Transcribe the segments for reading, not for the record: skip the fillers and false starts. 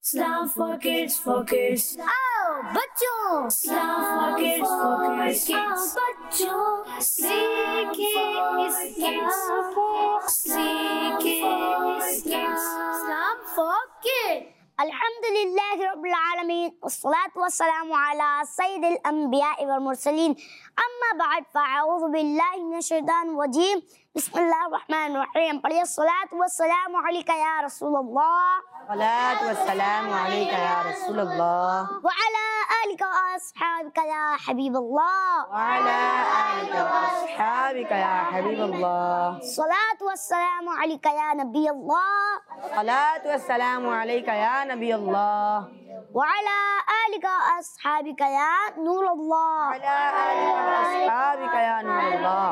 Islam for kids, for kids. आओ बच्चों, Islam for kids, बच्चों सीखे इस्लाम for kids. अल्हम्दुलिल्लाह रब्बिल आलमीन वस्सलातु वस्सलामु अला सय्यिदिल अंबिया वल मुरसलीन अम्मा बाद फअऊज़ु बिल्लाहि मिनश शैतानिर रजीम बिस्मिल्लाहिर रहमानिर रहीम। पढ़िए सलातु वस्सलामु अलैका या रसूलल्लाह सलातु वस्सलामु अलैका या रसूलल्लाह व अला आलिका व अस्हाबिका या हबीबल्लाह व अला आलिका व अस्हाबिका या हबीबल्लाह। सलातु वस्सलामु अलैका या नबीयल्लाह सलातु वस्सलामु अलैका या नबीयल्लाह व अला आलिका व अस्हाबिका या नूरल्लाह। व अला आलिका व अस्हाबिका या नूरल्लाह।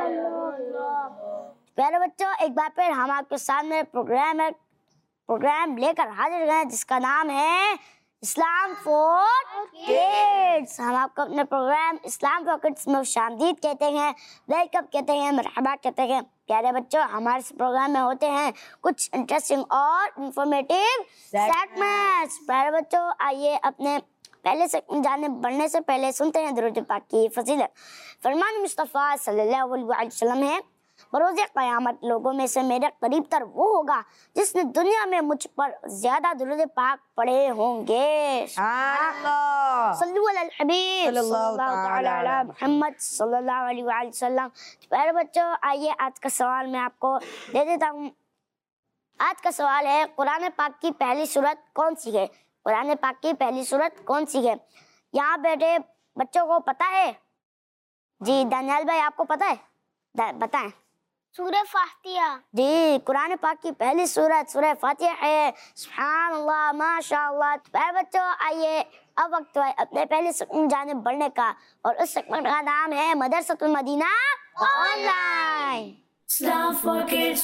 प्यारे बच्चों, एक बार फिर हम आपके सामने प्रोग्राम लेकर हाजिर हैं जिसका नाम है इस्लाम फॉर किड्स। हम आपको अपने प्रोग्राम इस्लाम फॉर किड्स में खुशामदीद कहते हैं, वेलकम कहते हैं, मरहबा कहते हैं। प्यारे बच्चों, हमारे इस प्रोग्राम में होते हैं कुछ इंटरेस्टिंग और इंफॉर्मेटिव सेगमेंट्स। प्यारे बच्चों, आइए अपने पहले से बढ़ने से पहले सुनते हैं दुरूद पाक की फजीलत। फरमान मुस्तफ़ा सल्लल्लाहु अलैहि वसल्लम है, बरोज़े क़यामत लोगों में से मेरे करीब तर वो होगा जिसने दुनिया में मुझ पर ज्यादा दुरूद पाक पढ़े होंगे। सल्लल्लाहु अलैहि हबीब सल्लल्लाहु तआला अला मुहम्मद सल्लल्लाहु अलैहि वसल्लम। प्यारे बच्चों, आइए आज का सवाल मैं आपको दे देता हूँ। आज का सवाल है, कुरान पाक की पहली सूरत कौन सी है? कुरान पाक की पहली सूरत कौन सी है? यहाँ बैठे बच्चों को पता है? जी दानियाल भाई, आपको पता है? बताएं। सूरह फातिहा। जी, कुरान पाक की पहली सूरत सूरह फातिहा है। सुभान अल्लाह, माशाअल्लाह। प्यारे बच्चों, आइए अब वक्त है अपने पहले सेगमेंट जानिब बढ़ने का, और उस सेगमेंट का नाम है Madrasatul Madina online. Islam for kids,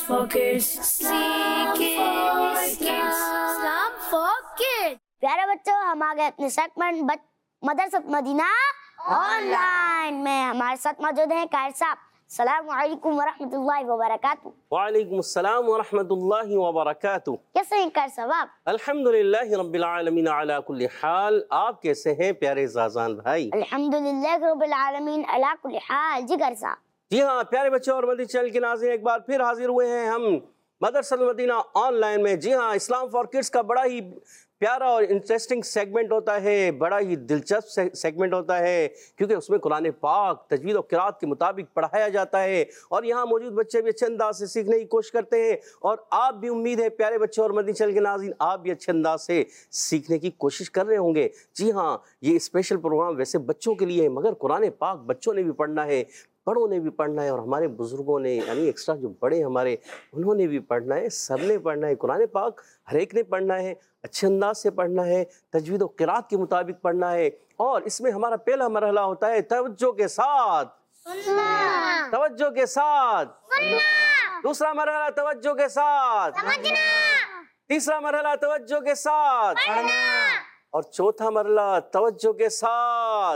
Islam for kids. प्यारे बच्चों, हम आ गए अपने सेगमेंट मदरसतुल मदीना ऑनलाइन में। हमारे साथ मौजूद हैं कारी साहब। अस्सलामु अलैकुम वरहमतुल्लाहि वबरकातुहू। वालेकुम अस्सलाम वरहमतुल्लाहि वबरकातुहू। कैसे हैं कारी साहब आप? अल्हम्दुलिल्लाहि रब्बिल आलमीन अला कुल्ली हाल। आप कैसे हैं प्यारे ज़ाज़ान भाई? अल्हम्दुलिल्लाह रब्बिल आलमीन अला कुल्ली हाल। जी कारी साहब। जी हाँ प्यारे बच्चों और मदनी चैनल के नाज़रीन, एक बार फिर हाजिर हुए हैं हम मदरसतुल मदीना ऑनलाइन में। जी हाँ, इस्लाम फॉर किड्स का बड़ा ही प्यारा और इंटरेस्टिंग सेगमेंट होता है, बड़ा ही दिलचस्प सेगमेंट होता है, क्योंकि उसमें कुरान पाक तजवीद और क़िराअत के मुताबिक पढ़ाया जाता है और यहाँ मौजूद बच्चे भी अच्छे अंदाज से सीखने की कोशिश करते हैं। और आप भी, उम्मीद है प्यारे बच्चे और मदनी चैनल के नाज़रीन, आप भी अच्छे अंदाज से सीखने की कोशिश कर रहे होंगे। जी हाँ, ये स्पेशल प्रोग्राम वैसे बच्चों के लिए है, मगर कुरान पाक बच्चों ने भी पढ़ना है, बड़ों ने भी पढ़ना है, और हमारे बुजुर्गों ने, यानी एक्स्ट्रा जो बड़े हमारे, उन्होंने भी पढ़ना है, सबने पढ़ना है। कुरान पाक हर एक ने पढ़ना है, अच्छे अंदाज से पढ़ना है, तजवीद और क़िराअत के मुताबिक पढ़ना है। और इसमें हमारा पहला मरहला होता है तवज्जो के साथ सुनना, तवज्जो के साथ सुनना। दूसरा मरहला तवज्जो के साथ समझना। तीसरा मरहला तवज्जो के साथ पढ़ना। और चौथा मरहला तवज्जो के साथ,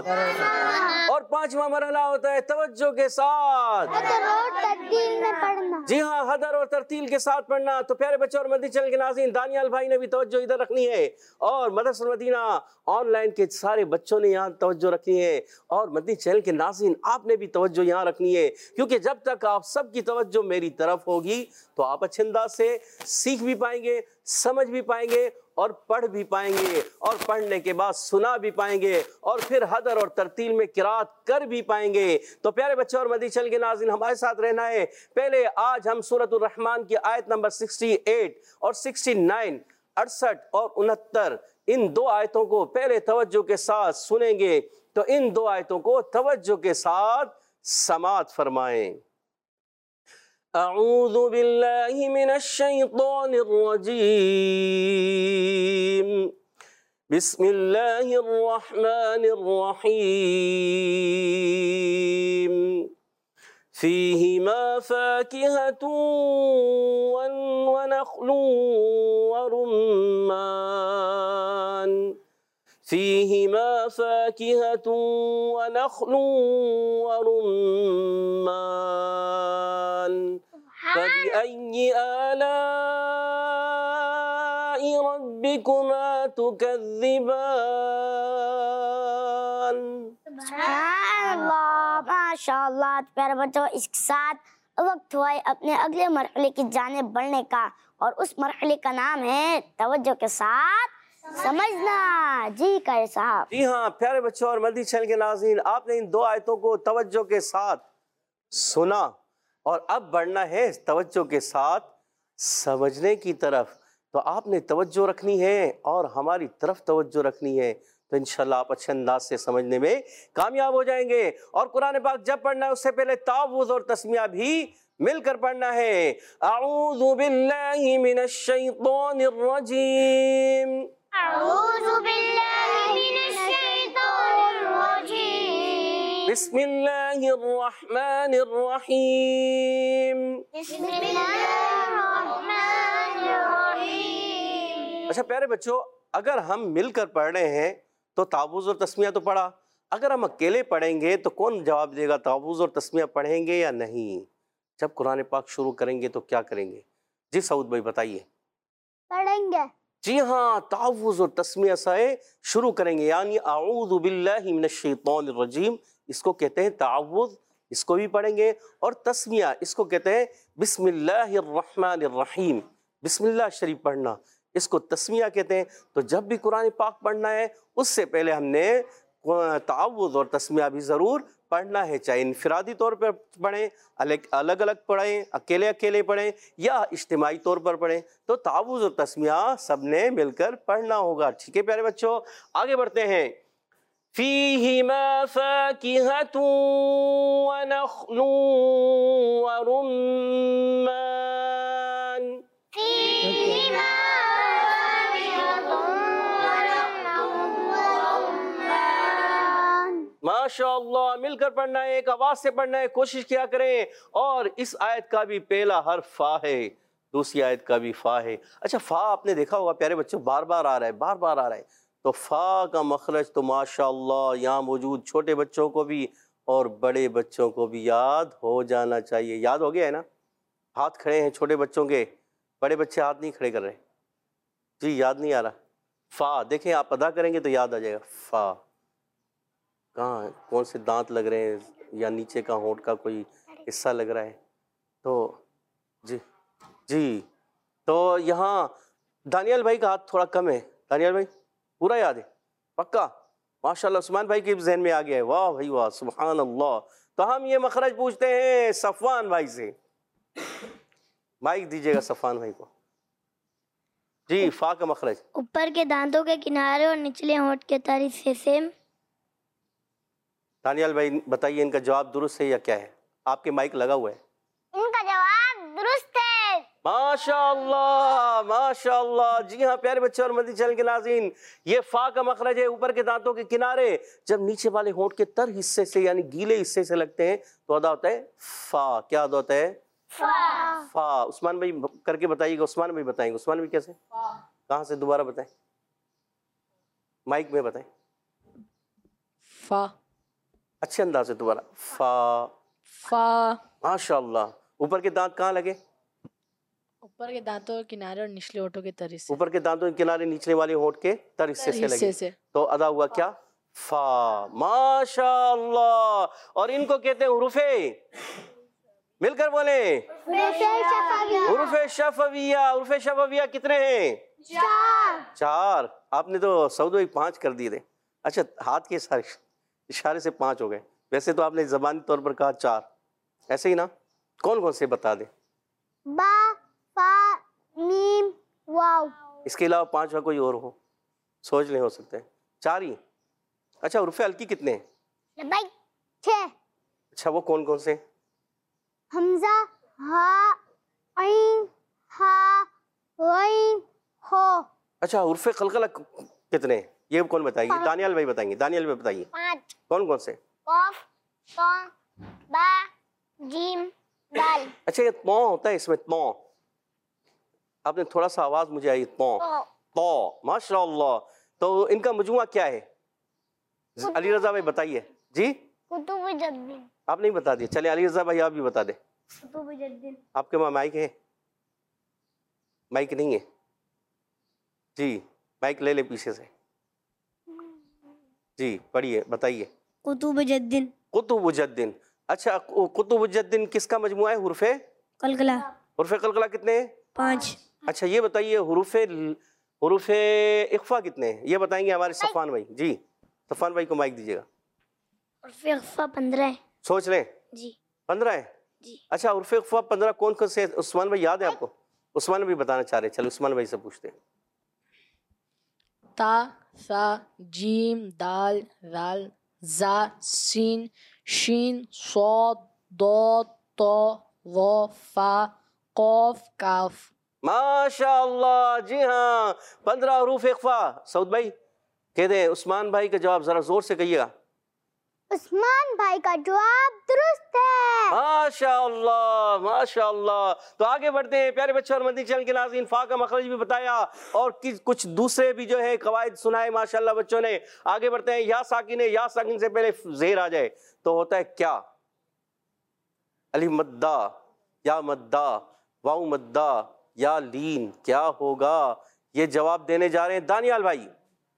और पांचवा मरहला होता है तवज्जो के साथ तरतील में पढ़ना। जी हाँ, हदर और तरतील के साथ पढ़ना। तो प्यारे बच्चों और मदनी चैनल के नाज़रीन, दानियाल भाई ने भी तवज्जो इधर रखनी है, और मदरसतुल मदीना ऑनलाइन के सारे बच्चों ने यहाँ तवज्जो रखनी है, और मदनी चैनल के नाज़रीन आपने भी तवज्जो यहाँ रखनी है, क्योंकि जब तक आप सबकी तवज्जो मेरी तरफ होगी तो आप अच्छे अंदाज से सीख भी पाएंगे, समझ भी पाएंगे, और पढ़ भी पाएंगे, और पढ़ने के बाद सुना भी पाएंगे, और फिर हदर और तरतील में क़िराअत कर भी पाएंगे। तो प्यारे बच्चों और मदनी चैनल के नाज़रीन, हमारे साथ रहना है। पहले आज हम सूरतुर रहमान की आयत नंबर 68 और 69, 68 और 69, इन दो आयतों को पहले तवज्जो के साथ सुनेंगे। तो इन दो आयतों को तवज्जो के साथ समाअत फरमाएं। अऊज़ु बिल्लाहि मिनश शैतानिर रजीम। बिस्मिल्लाहिर रहमानिर रहीम। फीहिमा फाकिहतुन व नख्लुन व रुम्मान। फीहिमा फाकिहतुन व नख्लुन व रुम्मान। फबिअय्यि आलाइ रब्बिकुमा तुकज़्ज़िबान। सुभानअल्लाह, माशाअल्लाह। तो प्यारे बच्चों, इसके साथ वक्त हुआ है अपने अगले मरहले की जानिब बढ़ने का, और उस मरहले का नाम है तवज्जो के साथ समझना। जी कारी साहब। जी हाँ प्यारे बच्चों और मदनी चैनल के नाज़रीन, आपने इन दो आयतों को तवज्जो के साथ सुना और अब बढ़ना है तवज्जो के साथ समझने की तरफ। तो आपने तवज्जो रखनी है और हमारी तरफ तवज्जो रखनी है, तो इंशाल्लाह आप अच्छे अंदाज से समझने में कामयाब हो जाएंगे। और कुरान पाक जब पढ़ना है उससे पहले तावुज़ और तस्मिया भी मिलकर पढ़ना है। अऊज़ु बिल्लाहि मिनश शैतानिर रजीम। अऊज़ु बिल्लाहि मिनश शैतानिर रजीम। बिस्मिल्लाहिर रहमानिर रहीम। बिस्मिल्लाहिर रहमानिर रहीम। अच्छा प्यारे बच्चों, अगर हम मिलकर पढ़ रहे हैं तो तावुज़ और तस्मिया तो पढ़ा, अगर हम अकेले पढ़ेंगे तो कौन जवाब देगा तावुज़ और तस्मिया पढ़ेंगे या नहीं? जब कुरान पाक शुरू करेंगे तो क्या करेंगे? जी सऊद भाई बताइए। पढ़ेंगे। जी हाँ, तावुज़ और तस्मिया से शुरू करेंगे, यानी अऊज़ु बिल्लाहि मिनश शैतानिर रजीम, इसको कहते हैं तावुज़, इसको भी पढ़ेंगे। और तस्मिया, इसको कहते हैं बिस्मिल्लाहिर रहमानिर रहीम, बिस्मिल्लाह शरीफ पढ़ना, इसको तस्मिया कहते हैं। तो जब भी कुरान पाक पढ़ना है उससे पहले हमने तावुज़ और तस्मिया भी ज़रूर पढ़ना है, चाहे इनफरादी तौर पर पढ़ें, अलग अलग पढ़ें, अकेले अकेले पढ़ें या इज्तिमाई तौर पर पढ़ें, तो तावुज़ और तस्मिया सबने मिलकर पढ़ना होगा। ठीक है प्यारे बच्चों, आगे बढ़ते हैं। फ़ीहिमा फ़ाकिहतुन व नख़्लुन व रुम्मान। फ़ीहिमा फ़ाकिहतुन व नख़्लुन व रुम्मान। माशाअल्लाह, मिलकर पढ़ना है, एक आवाज से पढ़ना है, कोशिश किया करें। और इस आयत का भी पहला हर्फ फा है, दूसरी आयत का भी फा है। अच्छा, फा आपने देखा होगा प्यारे बच्चों, बार बार आ रहा है, बार बार आ रहा है। तो फा का मखरज तो माशाअल्लाह यहाँ मौजूद छोटे बच्चों को भी और बड़े बच्चों को भी याद हो जाना चाहिए। याद हो गया है ना? हाथ खड़े हैं छोटे बच्चों के, बड़े बच्चे हाथ नहीं खड़े कर रहे। जी याद नहीं आ रहा? फा देखें, आप अदा करेंगे तो याद आ जाएगा। फा कहाँ है? कौन से दांत लग रहे हैं या नीचे का होंठ का कोई हिस्सा लग रहा है? तो जी जी, तो यहाँ दानियल भाई का हाथ थोड़ा कम है। दानियल भाई पूरा याद है? पक्का? माशाल्लाह, उस्मान भाई के जहन में आ गया है। वाह भाई वाह, सुभान अल्लाह। तो हम ये मखरज पूछते हैं सफ़वान भाई से। माइक दीजिएगा सफ़वान भाई को। जी, फा का मखरज ऊपर के दांतों के किनारे और निचले होंठ के तर हिस्से से। दानियल भाई बताइए, इनका जवाब दुरुस्त है या क्या है? आपके माइक लगा हुआ है। इनका जवाब दुरुस्त है। माशाअल्लाह माशाअल्लाह। जी हाँ प्यारे बच्चे और मदनी चैनल के नाज़रीन, ये फा का मखरज है ऊपर के दांतों के किनारे, जब नीचे वाले होंठ के तर हिस्से से यानी गीले हिस्से से लगते हैं तो अदा होता है फा। क्या अदा होता है? फा। फा। उस्मान भाई करके बताइएगा। उस्मान भाई बताएंगे। उस्मान भाई कैसे? कहाँ से? दोबारा बताएं, माइक में बताएं। फा। अच्छे अंदाज से दोबारा। फा फा। माशाअल्लाह। ऊपर के दांत कहाँ लगे? ऊपर के दांतों के किनारे और निचले होठों के तर हिस्से। ऊपर के दांतों के किनारे निचले वाले होंठ के तर हिस्से से लगे, से। तो अदा हुआ क्या? फा। माशाअल्लाह। और इनको कहते हैं हुरूफे, मिलकर बोले, हुरूफे शफविया। हुरूफे शफविया कितने हैं? चार। आपने तो सऊद भाई 5 कर दिए थे। अच्छा, हाथ के इशारे से 5 हो गए, वैसे तो आपने ज़बानी तौर पर कहा 4, ऐसे ही ना? कौन कौन से बता दे? बा, फा, मीम, वाव। इसके अलावा 5 का कोई और हो? सोच ले, हो सकते हैं 4 ही। अच्छा, हुरूफे हल्की कितने हैं? 6। अच्छा, वो कौन कौन से? हमजा, हा, ऐन, हा, गैन, हो। अच्छा, हुरूफे कलकला कितने हैं? ये कौन बताएंगे? दानियाल भाई बताएंगे। दानियाल भाई बताइए 5। कौन कौन से? कॉफ, तौ, बा, जीम, दाल। अच्छा, ये तौ होता है इसमें, तौ। आपने थोड़ा सा आवाज मुझे आई, तौ तौ। माशाअल्लाह। तो इनका मजमुआ क्या है? अली रजा भाई बताइए। जी, कुतुबुद्दीन। आप नहीं बता दिए, चले अली रजा भाई आप भी बता दे। कुतुबुद्दीन। आपके वहाँ माइक है? माइक नहीं है जी। माइक ले ले पीछे से। जी पढ़िए, बताइए। कुतुबुज्जद्दीन। कुतुबुज्जद्दीन। अच्छा, कुतुबुज्जद्दीन किसका मजमुआ है? हुर्फे कलकला। हुर्फे कलकला कितने हैं? 5। अच्छा ये बताइए हुरूफे इख्फा कितने हैं? ये बताएंगे हमारे सफ़ान भाई। जी सफ़ान भाई को माइक दीजिएगा। उर्फ़े इख्फा 15 है। सोच लें। जी 15 है। जी। अच्छा उर्फे इख्फा 15 कौन कौन से? उस्मान भाई याद है आपको? उस्मान भी बताना चाह रहे हैं, चलो उस्मान भाई से पूछते हैं। ता, सा, जीम, दाल, राल, जा, सीन, शीन, सौद, दौद, तो, वो, फा, कौफ, काफ। माशाअल्लाह, जी हाँ 15 हरूफ इख्फा। सऊद भाई कहते हैं उस्मान भाई का जवाब जरा जोर से कहिएगा। उस्मान भाई का जवाब दुरुस्त है। माशाअल्लाह माशाअल्लाह। तो आगे बढ़ते हैं प्यारे बच्चों और मदनी चैनल के नाज़रीन। फा का मखरज भी बताया और कुछ दूसरे भी जो है कवायद सुनाए माशाअल्लाह बच्चों ने। आगे बढ़ते हैं। या साकिन है, या साकिन से पहले जेर आ जाए तो होता है क्या? अलिफ मद्दा, या मद्दा, वाउ मद्दा, या लीन, क्या होगा? ये जवाब देने जा रहे हैं दानियाल भाई।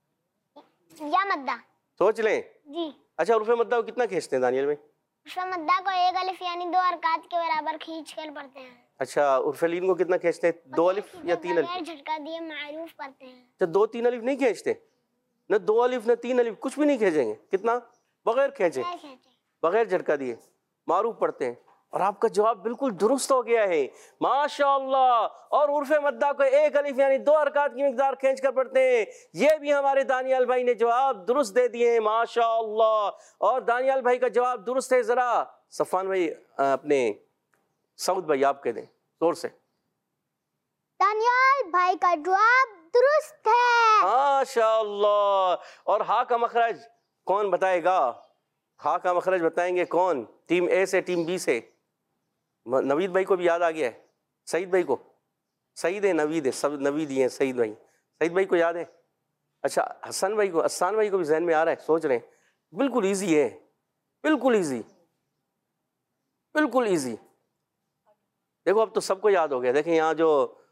या मद्दा। सोच लें। जी। अच्छा उर्फे मद्दा को कितना खींचते हैं दानियाल भाई? उर्फे मद्दा को 1 अलिफ यानी 2 हरकत के बराबर खींच कर पढ़ते हैं। अच्छा उर्फे लीन को कितना खींचते हैं? 2 अलिफ या 3 अलिफ? झटका दिए मारूफ करते हैं। अच्छा 2-3 अलिफ नहीं खींचते? न 2 अलिफ न 3 अलिफ, कुछ भी नहीं खींचेंगे? कितना? बगैर खींचे, बगैर झटका दिए मारूफ पढ़ते हैं। और आपका जवाब बिल्कुल दुरुस्त हो गया है माशाअल्लाह। और उर्फे मद्दा को 1 अलिफ यानी 2 हरकत की मिकदार खींच कर पढ़ते हैं। ये भी हमारे दानियाल भाई ने जवाब दुरुस्त दे दिए हैं माशाअल्लाह। और दानियाल भाई का जवाब दुरुस्त है। जरा सफ़ान भाई अपने सऊद भाई आप कह दें जोर से। दानियाल भाई का जवाब दुरुस्त है माशाअल्लाह। और हा का मखरज कौन बताएगा? हा का मखरज बताएंगे कौन? टीम ए से टीम बी से? नवीद भाई को भी याद आ गया है। सईद भाई को? सईद है नवीद है, सब नवीद ही हैं। सईद भाई, सईद भाई को याद है? अच्छा हसन भाई को, अस्सान भाई को भी जहन में आ रहा है? सोच रहे हैं? बिल्कुल इजी है, बिल्कुल इजी, बिल्कुल इजी। देखो अब तो सबको याद हो गया। देखें यहाँ जो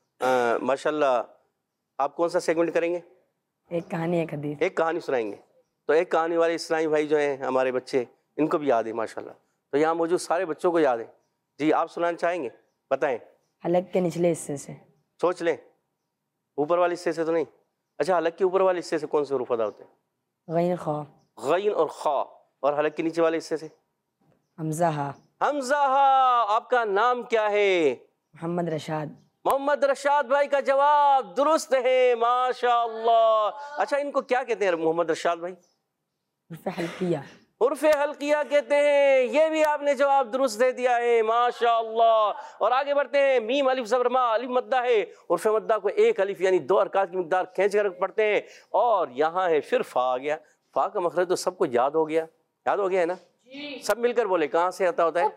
माशाल्लाह। आप कौन सा सेगमेंट करेंगे? एक कहानी एक हदीस। एक कहानी सुनाएंगे। तो एक कहानी वाले इस्लामी भाई जो हैं हमारे बच्चे, इनको भी याद है माशाल्लाह। तो यहाँ मौजूद सारे बच्चों को याद है। जी आप सुनाना चाहेंगे? बताएं। हलक के निचले हिस्से से। सोच लें। ऊपर वाले हिस्से से तो नहीं? अच्छा हलक के ऊपर वाले हिस्से से कौन से हरूफ अदा होते हैं? गैन खा। गैन और खा। और हलक के नीचे वाले हिस्से से? हमजा हा। हमजा हा। आपका नाम क्या है? मोहम्मद रशाद। मोहम्मद रशाद भाई का जवाब दुरुस्त है माशाअल्लाह। अच्छा इनको क्या कहते हैं मोहम्मद रशाद भाई? उर्फे हल्किया। उर्फे हल्किया कहते हैं। ये भी आपने जवाब दुरुस्त दे दिया है माशाअल्लाह। और आगे बढ़ते हैं। मीम अलिफ ज़बर मा, अलिफ मद्दा है। उर्फे मद्दा को 1 अलिफ यानी 2 हरकत की मिकदार खींच कर पढ़ते हैं। और यहाँ है फिर फा आ गया। फा का मखरज तो सबको याद हो गया, याद हो गया है ना? सब मिलकर बोले कहाँ से आता होता है?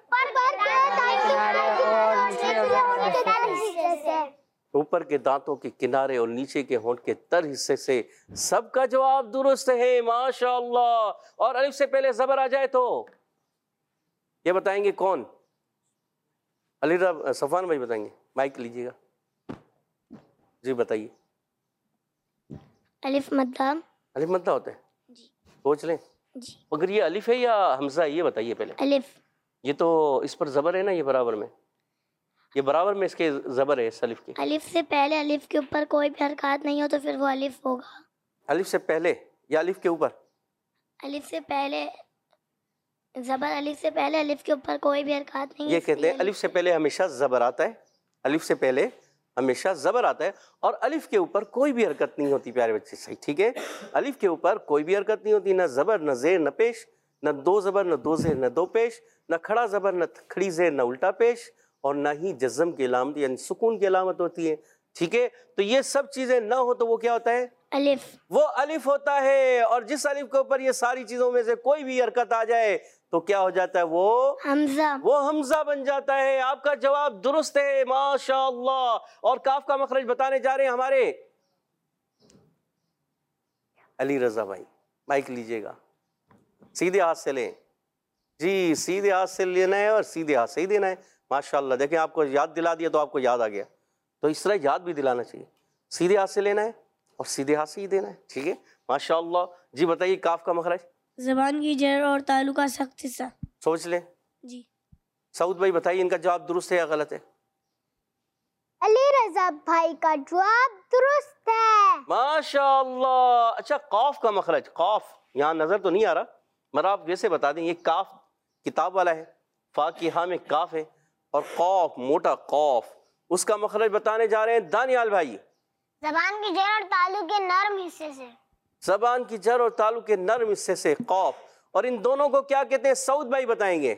ऊपर के दांतों के किनारे और नीचे के होंठ के तर हिस्से से। सबका जवाब दुरुस्त है माशाअल्लाह। और अलिफ से पहले जबर आ जाए तो ये बताएंगे कौन? अली सफान भाई बताएंगे। माइक लीजिएगा। जी बताइए। अलिफ मद्दा। अलिफ मद्दा होता है? जी। सोच लें। जी। अगर ये अलिफ है या हमजा है ये बताइए पहले। अलिफ। ये तो इस पर जबर है ना? ये बराबर में, ये बराबर में इसके जबर है इस अलिफ की। अलिफ से पहले अलिफ के ऊपर कोई भी हरकत नहीं हो तो फिर वो अलिफ होगा। अलिफ से पहले या अलिफ के ऊपर? अलिफ से पहले जबर, अलिफ से पहले अलिफ के ऊपर कोई भी हरकत नहीं। ये कहते हैं अलिफ से पहले हमेशा जबर आता है। अलिफ से पहले हमेशा जबर आता है और अलिफ के ऊपर कोई भी हरकत नहीं होती प्यारे बच्चे। सही ठीक है। अलिफ के ऊपर कोई भी हरकत नहीं होती, ना जबर न जेर न पेश, न 2 जबर न 2 जेर न 2 पेश, न खड़ा जबर न खड़ी जेर न उल्टा पेश, और ना ही जज्म की अलामत यानी सुकून की अलामत होती है। ठीक है। तो ये सब चीजें ना हो तो वो क्या होता है? अलिफ। वो अलिफ होता है। और जिस अलिफ के ऊपर ये सारी चीजों में से कोई भी हरकत आ जाए तो क्या हो जाता है? वो हमजा। वो हमजा बन जाता है। आपका जवाब दुरुस्त है माशाअल्लाह। और काफ का मखरज बताने जा रहे हैं हमारे अली रजा भाई। माइक लीजिएगा। सीधे हाथ से लें जी, सीधे हाथ से लेना है और सीधे हाथ से ही देना है। माशाअल्लाह। देखें आपको याद दिला दिया तो आपको याद आ गया। तो इस तरह याद भी दिलाना चाहिए। सीधे हाथ से लेना है और सीधे हाथ से ही देना है, ठीक है, माशाअल्लाह। जी बताइए काफ का मखरज। जबान की जड़ और तालु का सख्त हिस्सा। सोच लें। जी। सऊद भाई बताइए इनका जवाब दुरुस्त है या गलत है? अली रजा भाई का जवाब दुरुस्त है। माशाअल्लाह। अच्छा काफ का मखरज, काफ यहाँ नजर तो नहीं आ रहा, मगर आप वैसे बता दें, ये काफ किताब वाला है, फा की हा में काफ है, और कौफ मोटा कौफ, उसका मखरज बताने जा रहे हैं दानियाल भाई। जबान की जड़ और तालु के नरम हिस्से से। जबान की जड़ और तालु के नरम हिस्से से कौफ, और इन दोनों को क्या कहते हैं सऊद भाई बताएंगे?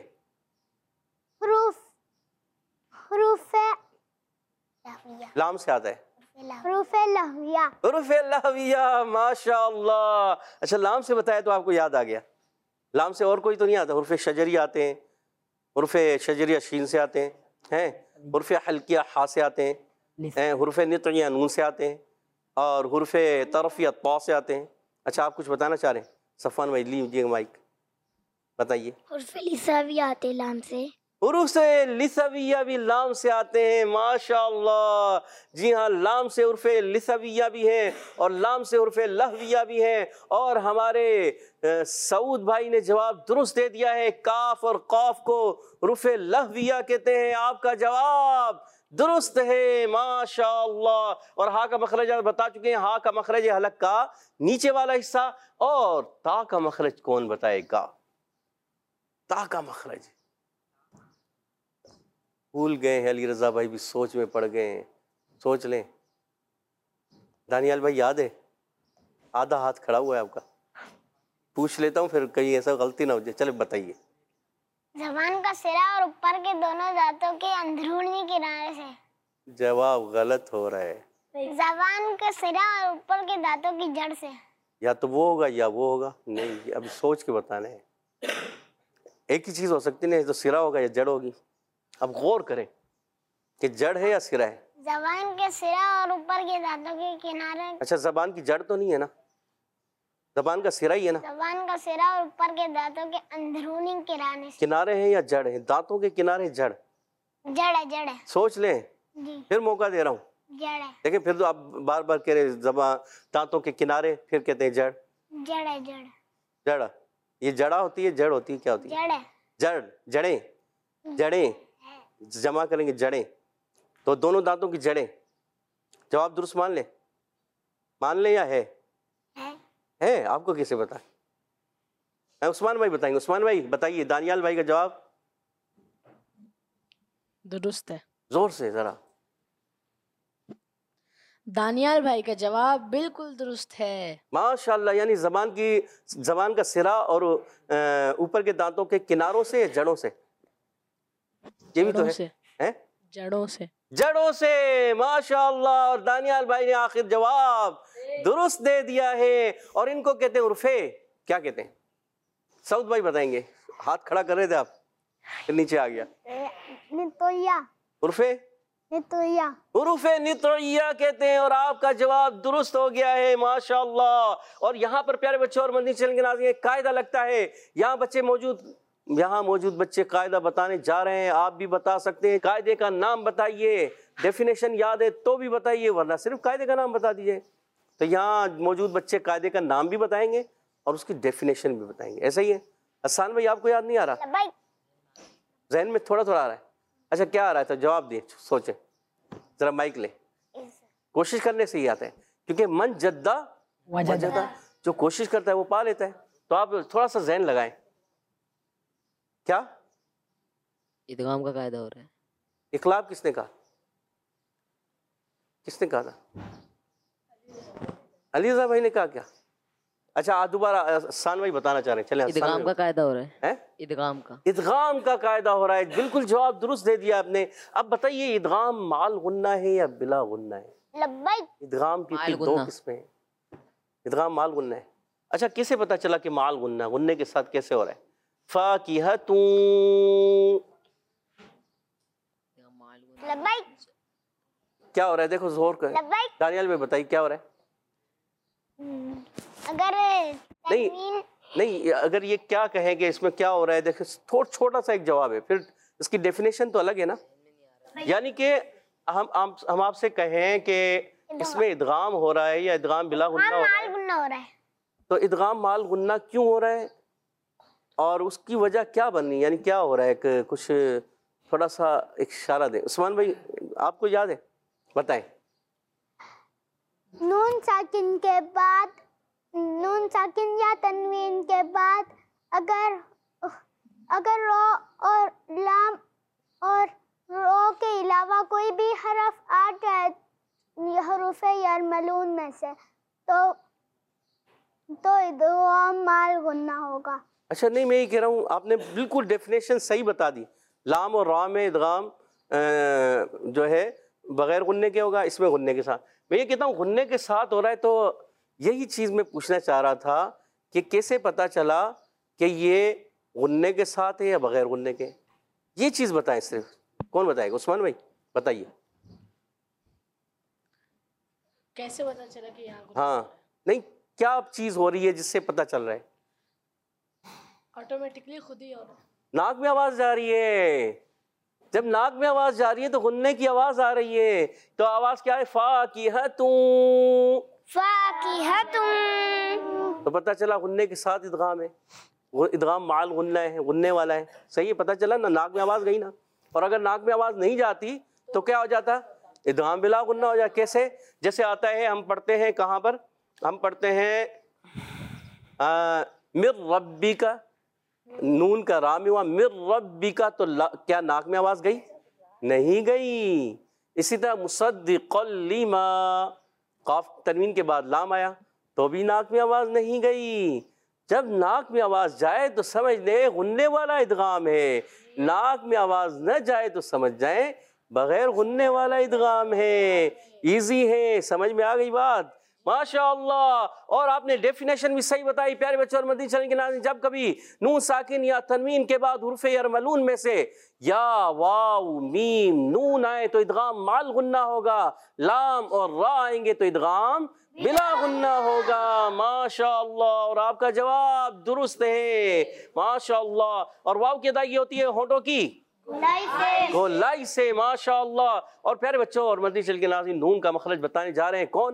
लाम से आता है, हुरूफे लहविया। हुरूफे लहविया, माशाअल्लाह। अच्छा लाम से बताया तो आपको याद आ गया, लाम से और कोई तो नहीं आता? हुरूफे शजरी आते हैं, हुरूफे शजरिया शीन से आते हैं, हुरूफे हल्किया हा से आते हैं, हुरूफे नितइया नून से आते हैं, और हुरूफे तरफिया तौ से आते हैं। अच्छा आप कुछ बताना चाह रहे हैं? सफ़ान भाई लीजिए माइक, बताइए। हुरूफ लिसावी आते लाम से। हुरूफ से लिसविया भी लाम से आते हैं, माशाअल्लाह। जी हाँ, लाम से उर्फे लिसविया भी हैं और लाम से उर्फे लहविया भी हैं। और हमारे सऊद भाई ने जवाब दुरुस्त दे दिया है, काफ और कौफ को उर्फे लहविया कहते हैं। आपका जवाब दुरुस्त है, माशाअल्लाह। और हा का मखरज बता चुके हैं, हा का मखरज हलक का नीचे वाला हिस्सा। और ता का मखरज कौन बताएगा? ता का मखरज भूल गए हैं, अली रजा भाई भी सोच में पड़ गए हैं, सोच लें। दानियाल भाई याद है? आधा हाथ खड़ा हुआ है आपका, पूछ लेता हूँ फिर कहीं ऐसा गलती ना हो जाए। चले बताइए। जबान का सिरा और ऊपर के दोनों दांतों के अंदरूनी किनारे से। जवाब गलत हो रहा है। जबान का सिरा और ऊपर के दांतों की जड़ से। या तो वो होगा या वो होगा, नहीं अभी सोच के बताना है। एक ही चीज हो सकती है, तो सिरा होगा या जड़ होगी। अब गौर करें कि जड़ है या सिरा है। जबान के सिरा और ऊपर के दांतों के किनारे। अच्छा जबान की जड़ तो नहीं है ना, जबान का सिरा ही है ना। जबान का सिरा और ऊपर के दांतों के अंदरूनी किनारे से। किनारे हैं या जड़ है? दांतों के किनारे जड़। जड़ है, जड़ है। सोच लें, जी फिर मौका दे रहा हूँ। जड़ है। देखिए फिर तो आप बार बार कह रहे जबान दांतों के किनारे, फिर कहते हैं जड़। जड़ है, जड़। जड़, ये जड़ा होती है, जड़ होती है, क्या होती है? जड़ है। जड़, जड़ें, जड़ें जमा करेंगे जड़ें, तो दोनों दांतों की जड़ें। जवाब दुरुस्त मान ले, मान ले या है? है, आपको कैसे पता? उस्मान भाई बताएंगे। उस्मान भाई बताइए, दानियाल भाई का जवाब दुरुस्त है। जोर से जरा। दानियाल भाई का जवाब बिल्कुल दुरुस्त है। माशाल्लाह। यानी जबान का सिरा और ऊपर के दांतों के किनारों से, जड़ों से, ये भी तो है? जड़ों से। जड़ों से, माशाअल्लाह। और दानियाल भाई ने आखिर जवाब दुरुस्त दे दिया है। और इनको कहते हैं उर्फे, क्या कहते हैं? सऊद भाई बताएंगे। हाथ खड़ा कर रहे थे आप, फिर नीचे आ गया। नितोया। उर्फे नितोया। उर्फे नितोया कहते हैं। और आपका जवाब दुरुस्त हो गया है, माशाअल्लाह। और यहाँ पर प्यारे बच्चों और मदनी चैनल के नाज़रीन एक कायदा लगता है। यहाँ मौजूद बच्चे कायदा बताने जा रहे हैं, आप भी बता सकते हैं। कायदे का नाम बताइए, डेफिनेशन याद है तो भी बताइए, वरना सिर्फ कायदे का नाम बता दीजिए। तो यहाँ मौजूद बच्चे कायदे का नाम भी बताएंगे और उसकी डेफिनेशन भी बताएंगे। ऐसा ही है। हसन भाई आपको याद नहीं आ रहा? जहन में थोड़ा थोड़ा आ रहा है। अच्छा क्या आ रहा है? तो जवाब दिए, सोचे जरा, माइक ले। कोशिश करने से ही आता है, क्योंकि मन जद्दा वजदा, जो कोशिश करता है वो पा लेता है। तो आप थोड़ा सा जहन लगाएं। क्या इदगाम का कायदा हो रहा है? इखलाब किसने कहा? किसने कहा था? अली रज़ा भाई ने कहा क्या? अच्छा आप दोबारा हसन भाई बताना चाह रहे हैं। चले, इदगाम का कायदा हो रहा है। इदगाम का कायदा हो रहा है। बिल्कुल जवाब दुरुस्त दे दिया आपने। अब बताइए, इदगाम माल गुन्ना है या बिला गुन्ना है? इदगाम की दो किस्में हैं। इदगाम माल गुन्ना है। अच्छा कैसे पता चला कि माल गुन्ना, गुन्ने के साथ कैसे हो रहा है? फाकिहतुन, क्या हो रहा है? देखो जोर कर। दानियाल में बताइए क्या हो रहा है? अगर नहीं, अगर ये क्या कहेंगे इसमें क्या हो रहा है, देखो छोटा सा एक जवाब है, फिर इसकी डेफिनेशन तो अलग है ना। यानी कि हम आपसे कहें कि इसमें इदगाम हो रहा है या इदगाम बिला गुन्ना हो रहा है? गुन्ना हो रहा है। तो इदगाम माल गुन्ना क्यों हो रहा है और उसकी वजह क्या बननी, यानी क्या हो रहा है? कुछ थोड़ा सा एक इशारा दें। उस्मान भाई आपको याद है, बताएं। नून साकिन के बाद, नून साकिन या तनवीन के बाद अगर रो और लाम और रो के अलावा कोई भी हरफ आ जाए हरूफ यरमलून में से तो इदगाम माल गुन्ना होगा। अच्छा, नहीं मैं ये कह रहा हूँ, आपने बिल्कुल डेफिनेशन सही बता दी। लाम और रा में इदगाम जो है बगैर गुन्ने के होगा, इसमें गुन्ने के साथ। मैं ये कहता हूँ गुन्ने के साथ हो रहा है, तो यही चीज़ मैं पूछना चाह रहा था कि कैसे पता चला कि ये गुन्ने के साथ है या बगैर गुन्ने के? ये चीज़ बताएं, सिर्फ कौन बताएगा? उस्मान भाई बताइए। कैसे पता चला कि यहाँ? हाँ, नहीं क्या चीज़ हो रही है जिससे पता चल रहा है? ऑटोमेटिकली खुद ही हो रहा है। नाक में आवाज जा रही है। जब नाक में आवाज जा रही है तो गुन्ने की आवाज आ रही है। तो आवाज क्या है? फाकिहतुन। तो पता चला गुन्ने के साथ इदगाम है, वो इदगाम माल गुन्ना है, गुन्ने वाला है। सही है, पता चला ना, नाक में आवाज गई ना। और अगर नाक में आवाज नहीं जाती तो क्या हो जाता? इदगाम बिला गुन्ना हो जाता। कैसे? जैसे आता है, हम पढ़ते हैं कहाँ पर? हम पढ़ते हैं मिर रब्बी का, नून का राम हुआ, मिर रब्बी का, तो क्या नाक में आवाज गई? नहीं गई। इसी तरह मुसद्दिक़ल लिमा, काफ तनवीन के बाद लाम आया तो भी नाक में आवाज नहीं गई। जब नाक में आवाज जाए तो समझ ले गुन्ने वाला इदगाम है, नाक में आवाज न जाए तो समझ जाए बगैर गुन्ने वाला इदगाम है। इजी है, समझ में आ गई बात? माशाअल्लाह। और आपने डेफिनेशन भी सही बताई प्यारे बच्चों और मदनी चैनल के नाज़रीन। जब कभी नून साकिन या तनवीन के बाद हुरूफ यरमलून में से या वाव मीम नून आए तो इदगाम माल गुन्ना होगा, लाम और रा आएंगे तो इदगाम बिला गुन्ना होगा। माशाअल्लाह। और आपका जवाब दुरुस्त है, माशाअल्लाह। और वाव की अदायगी होती है होठों की गोलाई से, माशाअल्लाह। और प्यारे बच्चों और मदनी चैनल के नाज़रीन, नून का मखरज बताने जा रहे हैं। कौन?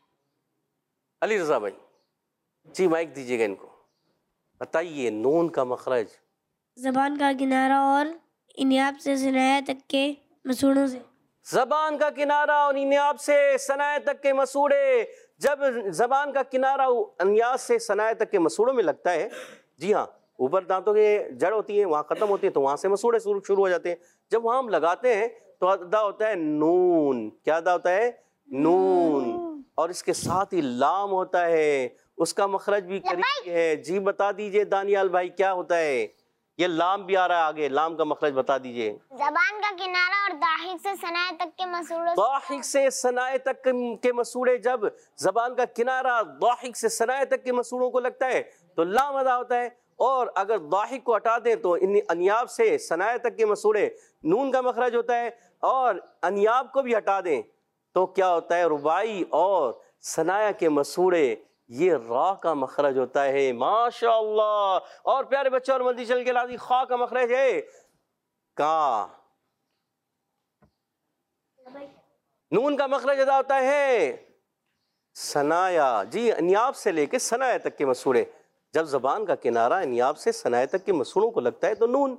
अली रजा भाई जी, माइक दीजिएगा इनको। बताइए नून का मखरज। ज़बान का किनारा और इन्याब से सनाया तक के मसूड़ों से। ज़बान का किनारा और इन्याब से सनाया तक के मसूड़े। जब ज़बान का किनारा इन्याब से सनाया तक के मसूड़ों में लगता है, जी हाँ, ऊपर दांतों के जड़ होती है, वहाँ ख़त्म होती है, तो वहाँ से मसूड़े शुरू हो जाते हैं। जब वहाँ हम लगाते हैं तो अदा होता है नून। क्या अदा होता है? नून। और इसके साथ ही लाम होता है, उसका मखरज भी करीब है। जी बता दीजिए दानियाल भाई, क्या होता है? ये लाम भी आ रहा है आगे, लाम का मखरज बता दीजिए। ज़बान का किनारा और दाहिक से सनाए तक के मसूड़े। दाहिक से सनाए तक के मसूड़े, जब ज़बान का किनारा दाहिक से सनाए तक के मसूड़ों को लगता है तो लाम अदा होता है। और अगर दाहिक को हटा दें तो इन अनियाब से सनाए तक के मसूड़े नून का मखरज होता है। और अनियाब को भी हटा दें तो क्या होता है? रुबाई और सनाया के मसूड़े, ये रा का मखरज होता है। माशाअल्लाह। और प्यारे बच्चों और मदनी चैनल के नाज़रीन, खा का मखरज है का। नून का मखरज अदा होता है सनाया। जी, अनियाब से लेके सनाया तक के मसूड़े। जब जबान का किनारा अनियाब से सनाया तक के मसूड़ों को लगता है तो नून।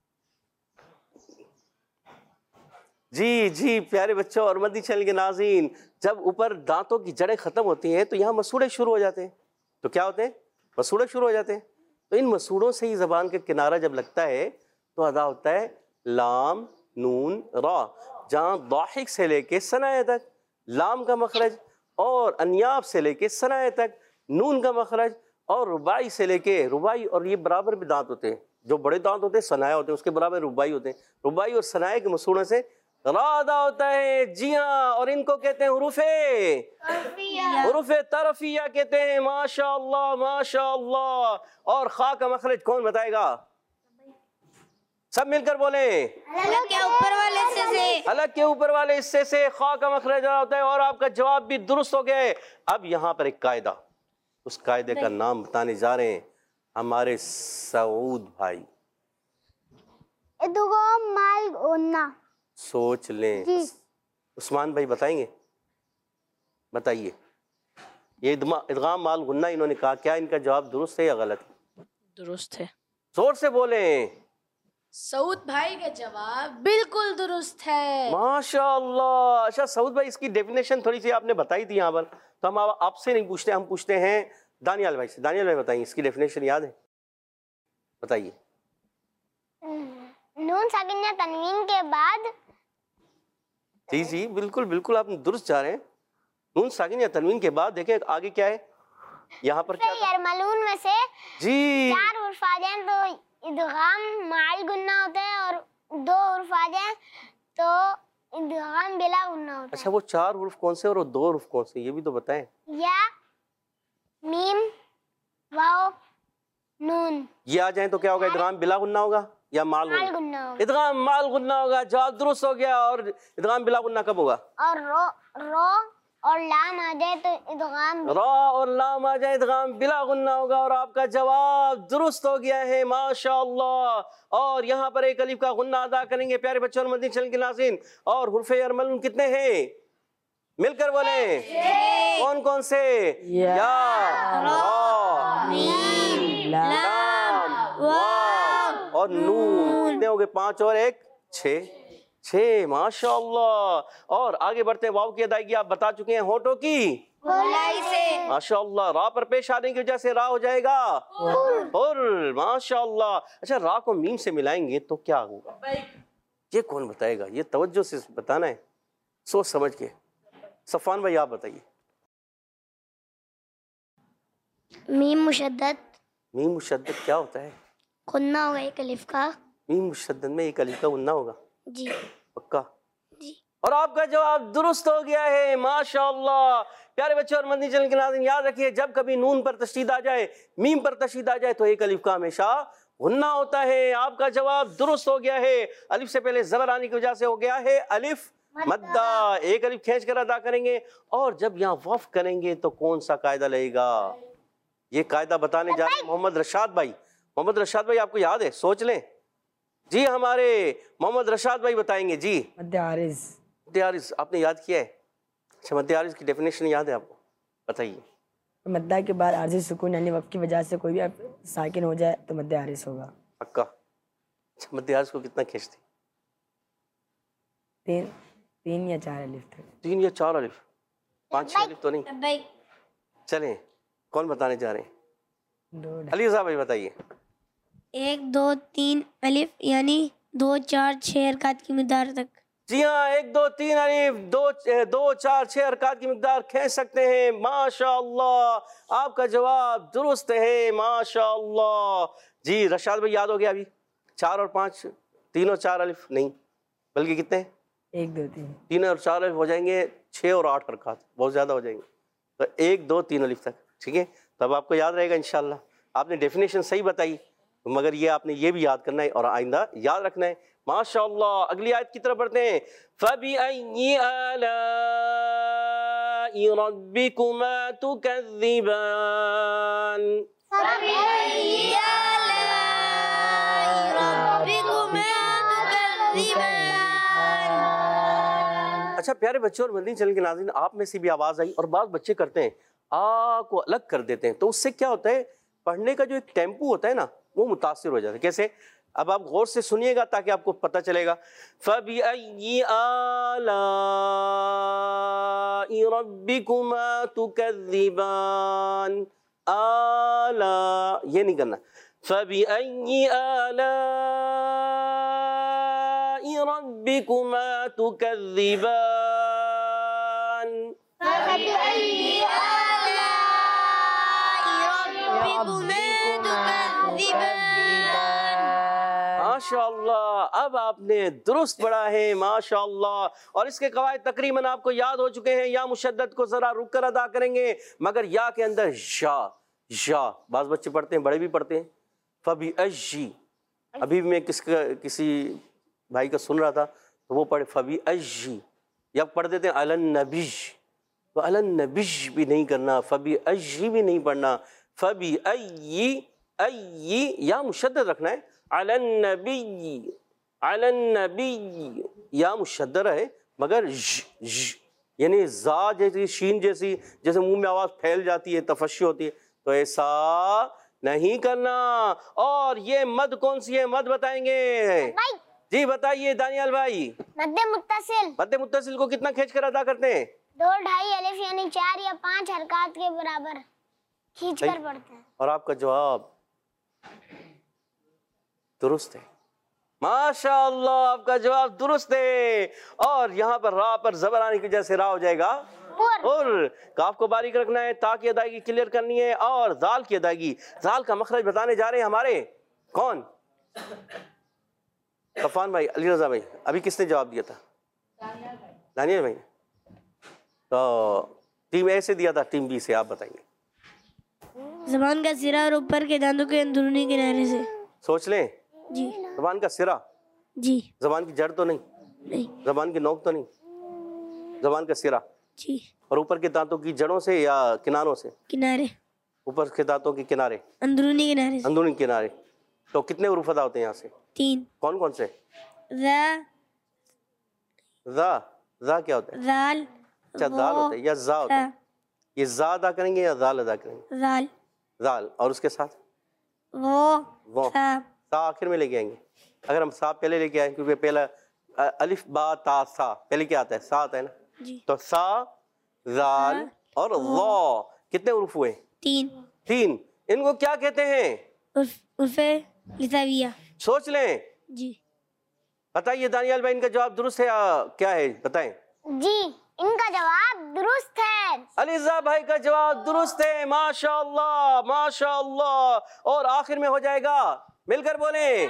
जी जी प्यारे बच्चों और मदनी चैनल के नाज़रीन, जब ऊपर दांतों की जड़ें खत्म होती हैं तो यहाँ मसूड़े शुरू हो जाते हैं। तो क्या होते हैं? मसूड़े शुरू हो जाते हैं। तो इन मसूड़ों से ही ज़बान का किनारा जब लगता है तो अदा होता है लाम नून रा। जहाँ दाहिक से लेके सनाया तक लाम का मखरज, और अनियाब से लेके सनाया तक नून का मखरज, और रुबाई से लेके, रुबाई और ये बराबर भी दांत होते हैं, जो बड़े दांत होते हैं सनाया होते हैं, उसके बराबर रुबाई होते हैं। रुबाई और सनाया के मसूड़ों से रा अदा होता है। जी हाँ, और इनको कहते हैं हुरूफे तरफिया कहते हैं। माशाअल्लाह माशाअल्लाह। और खा का मखरज कौन बताएगा? सब मिलकर बोले। हलक के ऊपर वाले हिस्से से। हलक के ऊपर वाले हिस्से से खा का मखरज अदा होता है। और आपका जवाब भी दुरुस्त हो गया है। अब यहाँ पर एक कायदा, उस कायदे का नाम बताने जा रहे हैं हमारे सऊद भाई। इदगाम माल गुन्ना। सोच लें। उस्मान भाई बताएंगे। बताइए, ये इदगाम माल गुन्ना इन्होंने कहा, क्या इनका जवाब दुरुस्त है या गलत? दुरुस्त है। जोर से बोले। सऊद भाई का जवाब बिल्कुल दुरुस्त है। माशाअल्लाह। अच्छा सऊद भाई, इसकी डेफिनेशन थोड़ी सी आपने बताई थी यहाँ पर, तो हम आपसे नहीं पूछते, हम पूछते हैं दानियाल भाई से। दानियाल भाई बताइए, इसकी डेफिनेशन याद है? बताइए। नून साकिन या तनवीन के बाद। जी जी बिल्कुल बिल्कुल, आप दुरुस्त जा रहे हैं। नून साकिन या तनवीन के बाद देखें आगे क्या है यहाँ पर, क्या यरमलून में से जी 4 हुर्फ आ जाएं तो इदगाम माल गुन्ना होता है, और 2 हुर्फ आ जाएं तो इदगाम बिला गुन्ना होता है। अच्छा, वो 4 हुर्फ कौन से और वो 2 हुर्फ कौन से, ये भी तो बताएं। या मीम वाओ नून। ये आ जाए तो क्या होगा? इदगाम बिला गुन्ना होगा या माल माल गुन्ना? गुन्ना होगा। इदगाम माल गुन्ना होगा, जवाब दुरुस्त हो गया। और इदगाम बिला गुन्ना कब होगा? और रो और लाम आ जाए तो इदगाम रा और लाम आ जाए, इदगाम बिला गुन्ना होगा। और आपका जवाब दुरुस्त हो गया है, माशाअल्लाह। और यहाँ पर एक अलिफ का गुन्ना अदा करेंगे प्यारे बच्चों और मदनी चैनल के नाज़रीन। और हुर्फ़े यरमलून कितने हैं? मिलकर बोले, कौन कौन से? या, रा, मीम, लाम, वाव और नून। कितने हो गए? 5 और 1 6 माशाअल्लाह। और आगे बढ़ते हैं। वाव की अदायगी आप बता चुके हैं, होठों की गोलाई से। माशाअल्लाह। रा पर पेश आने की वजह से रा हो जाएगा हुर, माशाअल्लाह। अच्छा, रा को मीम से मिलाएंगे तो क्या होगा? ये कौन बताएगा? ये तवज्जो से बताना है, सोच समझ के। सफान भाई आप बताइए। मीम मुशद्दद। मीम मुशद्दद क्या होता है? गुन्ना होगा एक अलिफ का। मीम मुशद्दद में एक अलिफ का गुन्ना होगा? जी पक्का? जी। और आपका जवाब दुरुस्त हो गया है, माशाअल्लाह। प्यारे बच्चों और मदनी चैनल के नाज़रीन, याद रखिए, जब कभी नून पर तशदीद आ जाए, मीम पर तशदीद आ जाए, तो एक अलिफ का हमेशा गुन्ना होता है। आपका जवाब दुरुस्त हो गया है। अलिफ से पहले ज़बर आने की वजह से हो गया है अलिफ मद्दा। एक अलिफ खींच कर अदा करेंगे। और जब यहाँ वफ करेंगे तो कौन सा कायदा लगेगा? ये कायदा बताने जा रहे हैं मोहम्मद रशाद भाई। मोहम्मद रशाद भाई आपको याद है? सोच लें जी। हमारे मोहम्मद रशाद भाई बताएंगे जी। मद्दे आरिज़। मद्दे आरिज़ आपने याद किया है? अच्छा, मद्दे आरिज़ की डेफिनेशन याद है आपको? बताइए। मद्दा के बाद आरिज़ सुकून यानी वक़्त की वजह से कोई भी साकिन हो जाए तो मद्दे आरिज़ होगा। पक्का? अच्छा, मद्दे आरिज़ को कितना खींचते? 3 या 4 अलिफ थे। 3 या 4 अलिफ? 5-6 अलिफ तो नहीं? चलें, कौन बताने जा रहे हैं? 2 अली साहब भाई बताइए। 1 2 3 अलिफ यानी 2 4 6 हरकत की मिकदार तक। जी हाँ, 1 2 3 अलिफ 2 4 6 हरकत की मिकदार खींच सकते हैं। माशाअल्लाह, आपका जवाब दुरुस्त है, माशाअल्लाह। जी रशाद भाई याद हो गया? अभी 4 और 5, 3 और 4 अलिफ नहीं, बल्कि कितने? 1 2 3। 3 और 4 अलिफ हो जाएंगे 6 और 8 हरकत, बहुत ज़्यादा हो जाएंगे। तो 1 2 3 अलिफ तक, ठीक है? तब आपको याद रहेगा इंशाल्लाह। आपने डेफिनेशन सही बताई, मगर ये आपने ये भी याद करना है और आइंदा याद रखना है। माशाअल्लाह। अगली आयत की तरफ बढ़ते हैं। फबिअय्यि आलाइ रब्बिकुमा तुकज़्ज़िबान। फबिअय्यि आलाइ रब्बिकुमा तुकज़्ज़िबान। अच्छा प्यारे बच्चों और मदनी चैनल के नाज़रीन, आप में से भी आवाज़ आई और बात बच्चे करते हैं आ को अलग कर देते हैं, तो उससे क्या होता है, पढ़ने का जो एक टेम्पो होता है ना, वो मुतासिर हो जाता है। कैसे? अब आप गौर से सुनिएगा ताकि आपको पता चलेगा। फबिअय्यि आलाइ रब्बिकुमा तुकज़्ज़िबान। आला ये नहीं करना। फबिअय्यि आलाइ रब्बिकुमा तुकज़्ज़िबान। फबिअय्यि आलाइ रब्बिकुमा तुकज़्ज़िबान। माशाअल्लाह, अब आपने दुरुस्त पढ़ा है, माशाअल्लाह। और इसके कवायद तकरीबन आपको याद हो चुके हैं। या मुशद्दद को जरा रुक कर अदा करेंगे, मगर या के अंदर या बाज बच्चे पढ़ते हैं, बड़े भी पढ़ते हैं। फबिअय्यि, अभी मैं किसी भाई का सुन रहा था तो वो पढ़े फबिअय्यि, या पढ़ देते हैं अलन नबिज, तो अलन नबिज भी नहीं करना, फबिअय्यि भी नहीं पढ़ना। फबिअय्यि या मुशद्दद रखना है। अलन नबी या मुशद्दद है, मगर यानी जा जैसी, शीन जैसी, जैसे मुंह में आवाज फैल जाती है, तफशी होती है, तो ऐसा नहीं करना। और ये मद कौन सी है, मद बताएंगे जी, बताइए दानियाल भाई। मद्दे मुत्तसिल। मद्दे मुत्तसिल को कितना खींच कर अदा करते हैं? 2 2.5 अलिफ यानी 4 या 5 हरकत के बराबर खींच कर पढ़ते हैं। और आपका जवाब दुरुस्त है, माशाअल्लाह, आपका जवाब दुरुस्त है। और यहाँ पर रा पर जबर आने की वजह से रा हो जाएगा और काफ को बारीक रखना है, ता की अदायगी क्लियर करनी है, और दाल की अदायगी, दाल का मखरज बताने जा रहे हैं हमारे कौन? तफान भाई, अली रजा भाई। अभी किसने जवाब दिया था? दानियाल भाई। तो टीम ए से दिया था, टीम बी से आप बताएंगे। जबान का सिरा और ऊपर के दांतों के अंदरूनी किनारे से। सोच लें जी। जबान का सिरा, जी। जबान की जड़ तो नहीं, नहीं। जबान की नोक तो नहीं, जबान का सिरा। जी। और ऊपर के दांतों की जड़ों से या किनारों से? किनारे। ऊपर के दांतों के किनारे, अंदरूनी किनारे से। अंदरूनी किनारे। तो कितने हुरूफ अदा होते हैं यहाँ से? 3। कौन कौन से? ज़ा। ज़ा क्या होता है? ज़ाल। अच्छा, दाल होता है या ज़ा होता है? ये ज़ा अदा करेंगे या ज़ाल अदा करेंगे? ज़ाल। ज़ाल। और उसके साथ वो सा आखिर में लेके आएंगे। अगर हम सा पहले लेके आए, क्योंकि पहला अलिफ बा ता सा, पहले क्या आता है? सा आता है ना जी। तो सा, ज़ाल और ज़ा। कितने हुरूफ हुए? 3। इनको क्या कहते हैं? उर्फ़े लिसाविया। सोच लें जी। बताइए दानियाल भाई, इनका जवाब दुरुस्त है या क्या है, बताएं। जी, इनका जवाब दुरुस्त है। अलीज़ा भाई का जवाब दुरुस्त है, माशाअल्लाह माशाअल्लाह। और आखिर में हो जाएगा, मिलकर बोले,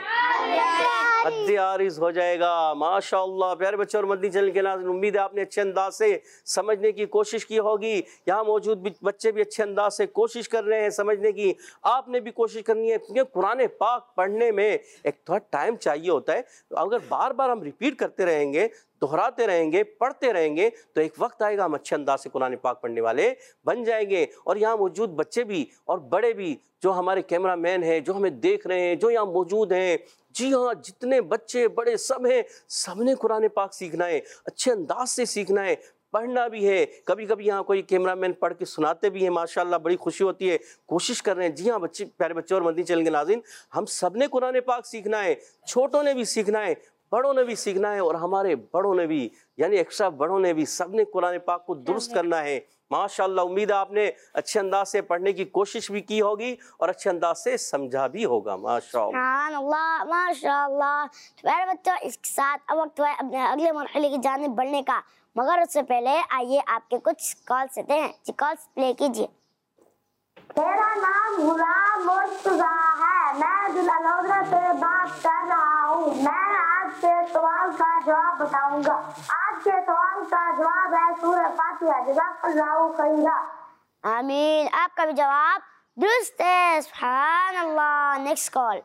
मद्दे आरिज़ हो जाएगा, माशाअल्लाह। प्यारे बच्चों और मदनी चैनल के नाज़रीन, उम्मीद है आपने अच्छे अंदाज से समझने की कोशिश की होगी। यहाँ मौजूद बच्चे भी अच्छे अंदाज से कोशिश कर रहे हैं समझने की, आपने भी कोशिश करनी है, क्योंकि कुरान पाक पढ़ने में एक थोड़ा टाइम चाहिए होता है। तो अगर बार बार हम रिपीट करते रहेंगे, दोहराते रहेंगे, पढ़ते रहेंगे, तो एक वक्त आएगा हम अच्छे अंदाज से कुरान पाक पढ़ने वाले बन जाएंगे। और यहाँ मौजूद बच्चे भी और बड़े भी, जो हमारे कैमरामैन हैं, जो हमें देख रहे हैं, जो यहाँ मौजूद हैं, जी हाँ, जितने बच्चे बड़े सब हैं, सबने कुरान पाक सीखना है, अच्छे अंदाज से सीखना है, पढ़ना भी है। कभी कभी यहाँ कोई कैमरामैन पढ़ के सुनाते भी हैं, माशाल्लाह, बड़ी खुशी होती है। कोशिश कर रहे हैं, जी हाँ बच्चे, प्यारे बच्चे और मदनी चैनल के नाज़रीन, हम सब ने कुरान पाक सीखना है, छोटों ने भी सीखना है, बड़ों ने भी सीखना है, और हमारे बड़ों ने भी, यानी एक्स्ट्रा बड़ों ने भी, सब ने कुरान पाक को दुरुस्त करना है। माशाल्लाह, उम्मीद है आपने अच्छे अंदाज से पढ़ने की कोशिश भी की होगी और अच्छे अंदाज से समझा भी होगा। माशाल्लाह माशाल्लाह। तो प्यारे बच्चों, इसके साथ अब वक्त है अपने अगले मरहले की जानिब बढ़ने का, मगर उससे पहले आइए आपके कुछ कॉल्स देते हैं। जी, कॉल्स प्ले कीजिए। मेरा नाम गुलाम मुर्तजा है, मैं दिलअलौदरा से बात कर रहा हूँ। मैं आज के सवाल का जवाब बताऊंगा। आज के सवाल का जवाब है सूरह फातिहा। जज़ाकल्लाहु खैरा। आमीन। आपका भी जवाब दुरुस्त है, सुभान अल्लाह। Next call.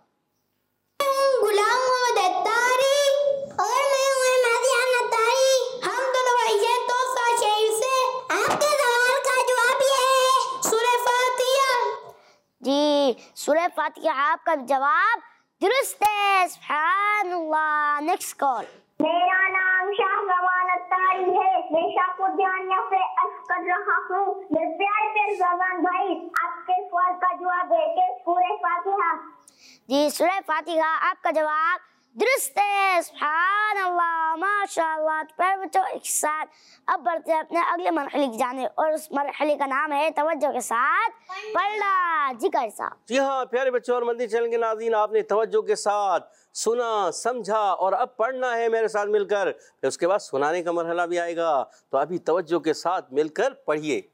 गुलाम मोहम्मद अत्तारी और मैं हूँ मदियाना अत्तारी। हम दोनों भाई हैं तोसा शहर से। आपके सवाल का जवाब ये है सूरह फातिहा। जी, सूरह फातिहा। आपका जवाब दुरुस्त है, सुभान अल्लाह। Next call. मेरा नाम शाहजवान अत्तारी है, मैं शाहपुरजानिया से अर्ज कर रहा हूँ। मेरे प्यारे जवान भाई, आपके सवाल का जवाब है कि सूरह फातिहा। जी, सूरह फातिहा। आपका जवाब दुरुस्त है, सुभान अल्लाह, माशाअल्लाह। तो प्यारे बच्चों, एक साथ अब बढ़ते हैं अपने अगले मरहले की जाने, और उस मरहले का नाम है तवज्जो के साथ पढ़ना। जी कारी साहब। जी हाँ प्यारे बच्चों और मदनी चैनल के नाज़रीन, आपने तवज्जो के साथ सुना, समझा, और अब पढ़ना है मेरे साथ मिलकर। फिर उसके बाद सुनाने का मरहला भी आएगा, तो अभी तवज्जो के साथ मिलकर पढ़िए।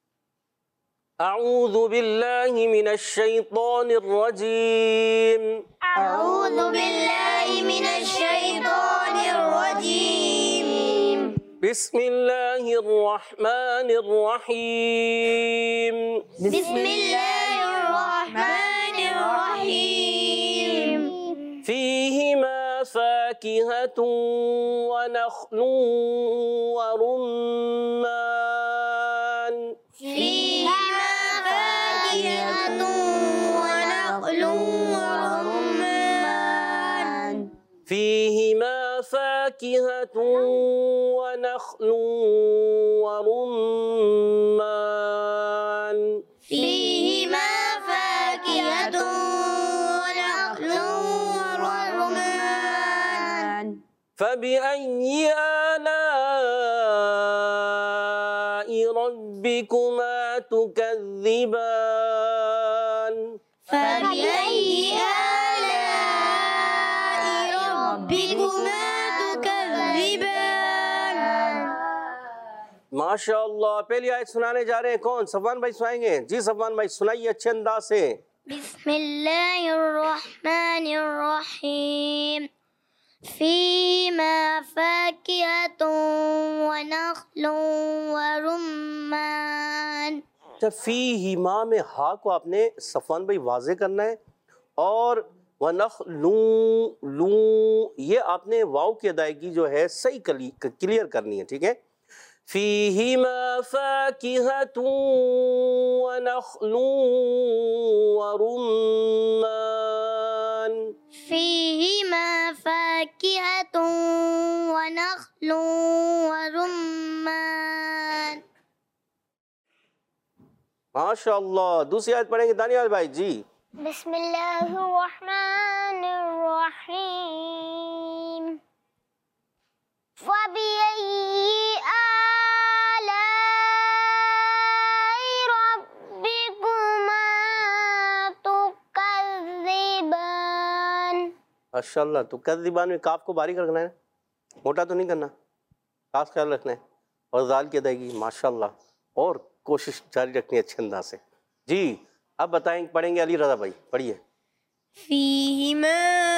अऊज़ु बिल्लाहि मिनश शैतानिर रजीम। अऊज़ु बिल्लाहि मिनश शैतानिर रजीम। बिस्मिल्लाहिर रहमानिर रहीम। बिस्मिल्लाहिर रहमानिर रहीम। फीहिमा फाकिहतुन व नख्लुन व रुम्मान। फीहिमा फाकिहतुन व नख्लुन व रुम्मान। फीहिमा फाकिहतुन व नख्लुन व रुम्मान फीहिमा फाकिहतुन व नख्लुन व रुम्मान फबिअय्यि आलाइ रब्बिकुमा तुकज़्ज़िबान फबिअय्यि आलाइ रब्बिकुमा तुकज़्ज़िबान। माशाअल्लाह। पहली आयत सुनाने जा रहे हैं कौन? सफवान भाई सुनाएंगे। जी सफवान भाई सुनाइए अच्छे अंदाज से। बिस्मिल्लाहिर्रहमानिर्रहीम फीमा फाकिहतुन व नख्लुन व रुम्मान। जब फी हिमा में हा को आपने सफवान भाई वाजे करना है और वनख लू ये आपने वाव की अदायगी जो है सही क्लियर करनी है, ठीक है। फीहिमा फाकिहतुन व नख्लुन व रुम्मान फीहिमा फाकिहतुन व नख्लुन व रुम्मान। माशाअल्लाह। दूसरी आयत पढ़ेंगे दानियाल भाई जी। बिस्मिल्लाहिर्रहमानिर्रहीम फबिअय्यि आलाइ रब्बिकुमा तुकज़्ज़िबान। माशाअल्लाह। तो कज़्ज़िबान में काफ को बारीक रखना है, मोटा तो नहीं करना, खास ख्याल रखना है। और दाल की अदायगी माशाअल्लाह और कोशिश जारी रखनी है अच्छे अंदाज से। जी अब बताएं, पढ़ेंगे अली रज़ा भाई, पढ़िए। फीहिमा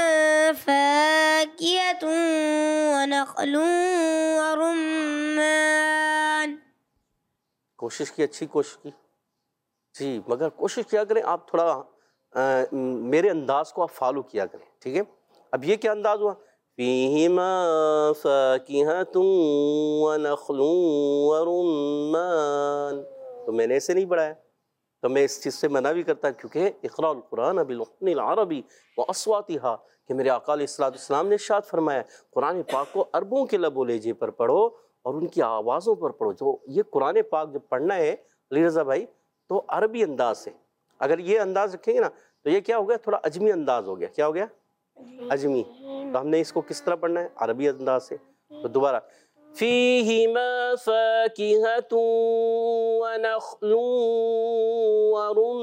फाकिहतुन व नख्लुन व रुम्मान। कोशिश की, अच्छी कोशिश की जी, मगर कोशिश किया करें आप थोड़ा मेरे अंदाज को आप फॉलो किया करें, ठीक है। अब ये क्या अंदाज हुआ? फीहिमा फाकिहतुन व नख्लुन व रुम्मान। तो मैंने ऐसे नहीं पढ़ाया, तो मैं इस चीज़ से मना भी करता क्योंकि इक़राउल कुरान बिलुग़्निल अरबी व अस्वातिहा कि मेरे आका अलैहिस्सलाम ने इरशाद फरमाया कुरान पाक को अरबों के लबो लहजे पर पढ़ो और उनकी आवाज़ों पर पढ़ो। जो ये कुरान पाक जब पढ़ना है अली रज़ा भाई तो अरबी अंदाज से, अगर ये अंदाज रखेंगे ना तो ये क्या हो गया, थोड़ा अजमी अंदाज हो गया। क्या हो गया? अजमी। तो हमने इसको किस तरह पढ़ना है? अरबी अंदाज से। तो दोबारा फीहिमा फाकिहतुन व नख्लुन व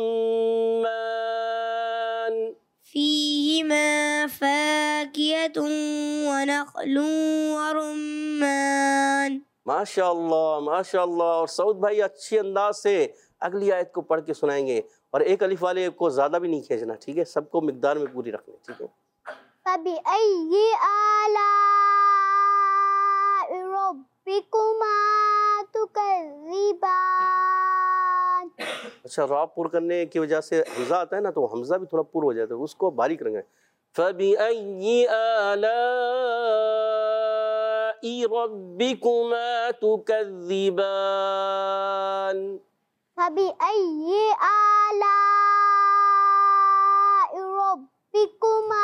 रुम्मान फीहिमा फाकिहतुन व नख्लुन व रुम्मान। माशाअल्लाह माशाअल्लाह। और सऊद भाई अच्छी अंदाज से अगली आयत को पढ़ के सुनाएंगे और एक अलिफ वाले को ज़्यादा भी नहीं खींचना, ठीक है, सबको मिकदार में पूरी रखनी, ठीक है। फबिअय्यि आलाइ रब्बिकुमा तुकज़्ज़िबान। अच्छा, रा पुर करने की वजह से हमजा आता है ना, तो हमजा भी थोड़ा पुर हो जाता है, उसको बारीक रंगे। फबिअय्यि आलाइ रब्बिकुमा तुकज़्ज़िबान। फबिअय्यि आलाइ रब्बिकुमा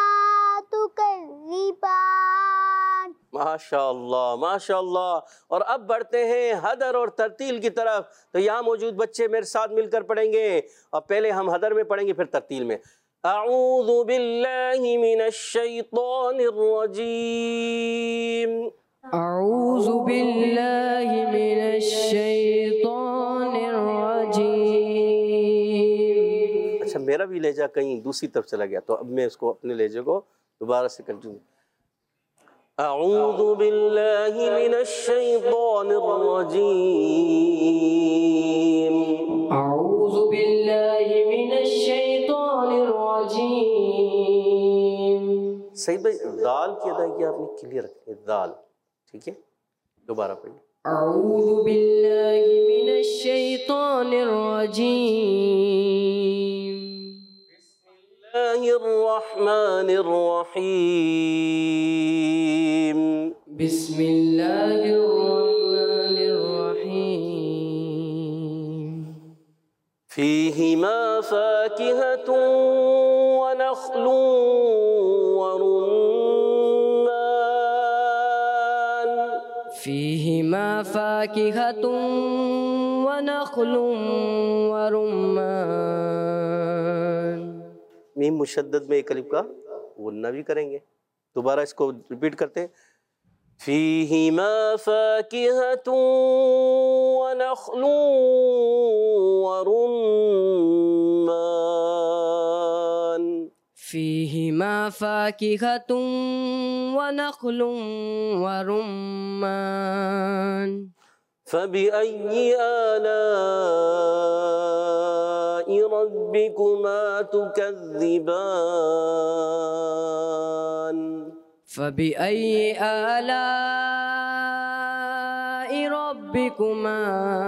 तुकज़्ज़िबान। माशाअल्लाह माशाअल्लाह। और अब बढ़ते हैं हदर और तरतील की तरफ। तो यहाँ मौजूद बच्चे मेरे साथ मिलकर पढ़ेंगे और पहले हम हदर में पढ़ेंगे फिर तरतील में। अऊज़ु बिल्लाहि मिनश शैतानिर रजीम। अऊज़ु बिल्लाहि मिनश शैतानिर रजीम। अच्छा, मेरा भी लहजा कहीं दूसरी तरफ चला गया, तो अब मैं इसको अपने लहजे को दोबारा से कंटिन्यू। अऊज़ु बिल्लाहि मिनश शैतानिर रजीम। अऊज़ु बिल्लाहि मिनश शैतानिर रजीम। सही भाई, दाल की अदायगी आपने क्लियर रखनी है, दाल, ठीक है। दोबारा पढ़िए। अऊज़ु बिल्लाहि मिनश शैतानिर रजीम। बिस्मिल्लाहिर्रहमानिर्रहीम। बिस्मिल्लाहिर्रहमानिर्रहीम। फीहिमा फाकिहतुन व नख्लुन व रुम्मान फीहिमा फाकिहतुन व नखलुन व रुम्मान। मीम मुशद्दद में एक अलिफ का गुन्ना भी करेंगे। दोबारा इसको रिपीट करते हैं। फीहिमा फाकिहतुन व नखलुन व रुम्मान। फीहिमा फाकिहतुन व नखलुन व रुम्मान। फबिअय्यि आलाइ रब्बिकुमा तुकज़्ज़िबान। फबिअय्यि आलाइ रब्बिकुमा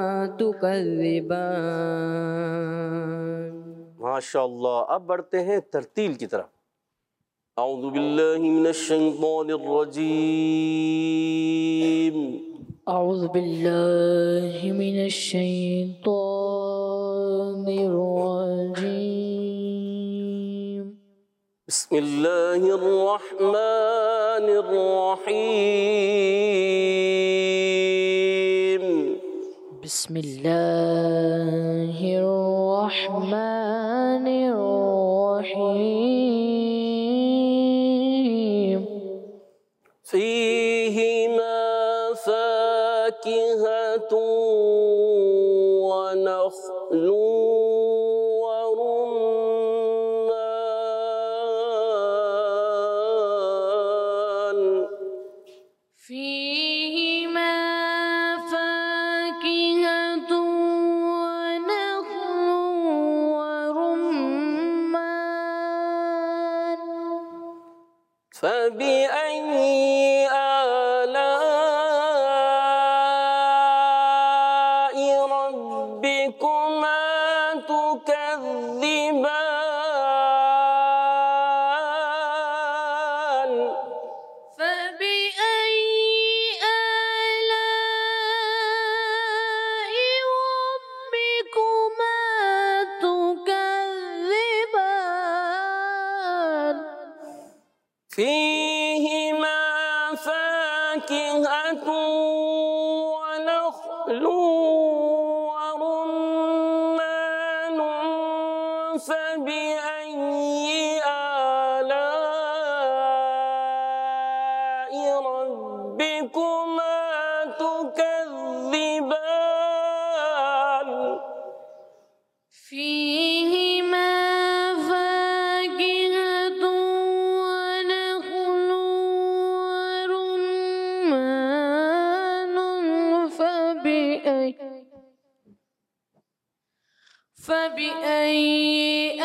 तुकज़्ज़िबान। माशाअल्लाह। अब बढ़ते हैं तरतील की तरफ। औज़ु बिल्लाहि मिनश शैतानिर रजीम। औज़ु बिल्लाहि मिनश शैतानिर रजीम। बिस्मिल्लाहिर रहमानिर रहीम। बिस्मिल्लाहिर रहमानिर रहीम। फीहिमा फाकिहतुन व नखलुन व रुम्मान। फीहिमा फाकिहतुन व नखलुन व रुम्मान। फबिअय्यि आलाइ रब्बिकुमा तुकज़्ज़िबान। फबिअय्यि आलाइ रब्बिकुमा तुकज़्ज़िबान। फीहिमा फाकिहतुन व नखलुन व रुम्मान। फबिअय्यि आलाइ रब्बिकुमा तुकज़्ज़िबान। फीहिमा फाकिहतुन व नखलुन व रुम्मान। फबिअय्यि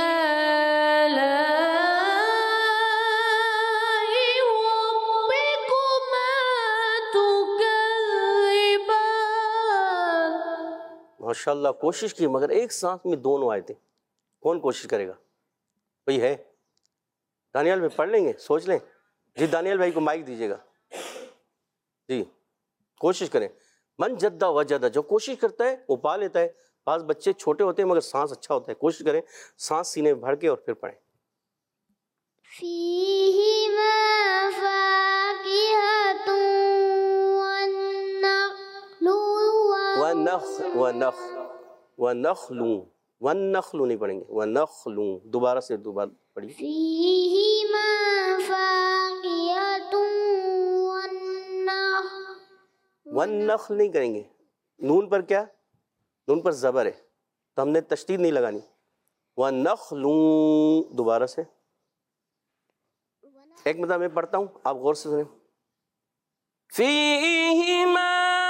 आलाइ रब्बिकुमा तुकज़्ज़िबान। माशाअल्लाह। कोशिश की मगर एक सांस में दोनों आए थे। कौन कोशिश करेगा? कोई है? दानियाल भाई पढ़ लेंगे? सोच लें जी। दानियाल भाई को माइक दीजिएगा जी। कोशिश करें। मन जद्दा वजदा, जो कोशिश करता है वो पा लेता है। पास बच्चे छोटे होते हैं मगर सांस अच्छा होता है। कोशिश करें, सांस सीने में भर के और फिर पढ़ें। फीहिमा फाकिहतुन वन नखलू नहीं पढ़ेंगे। वन नखलू दोबारा से दोबारा पढ़िए। फीहिमा फाकिहतुन वन नखल नहीं करेंगे। नून पर क्या? नून पर ज़बर है तो हमने तशदीद नहीं लगानी। वन नखलू दोबारा से। एक मतलब मैं पढ़ता हूँ, आप गौर से सुने। फीहिमा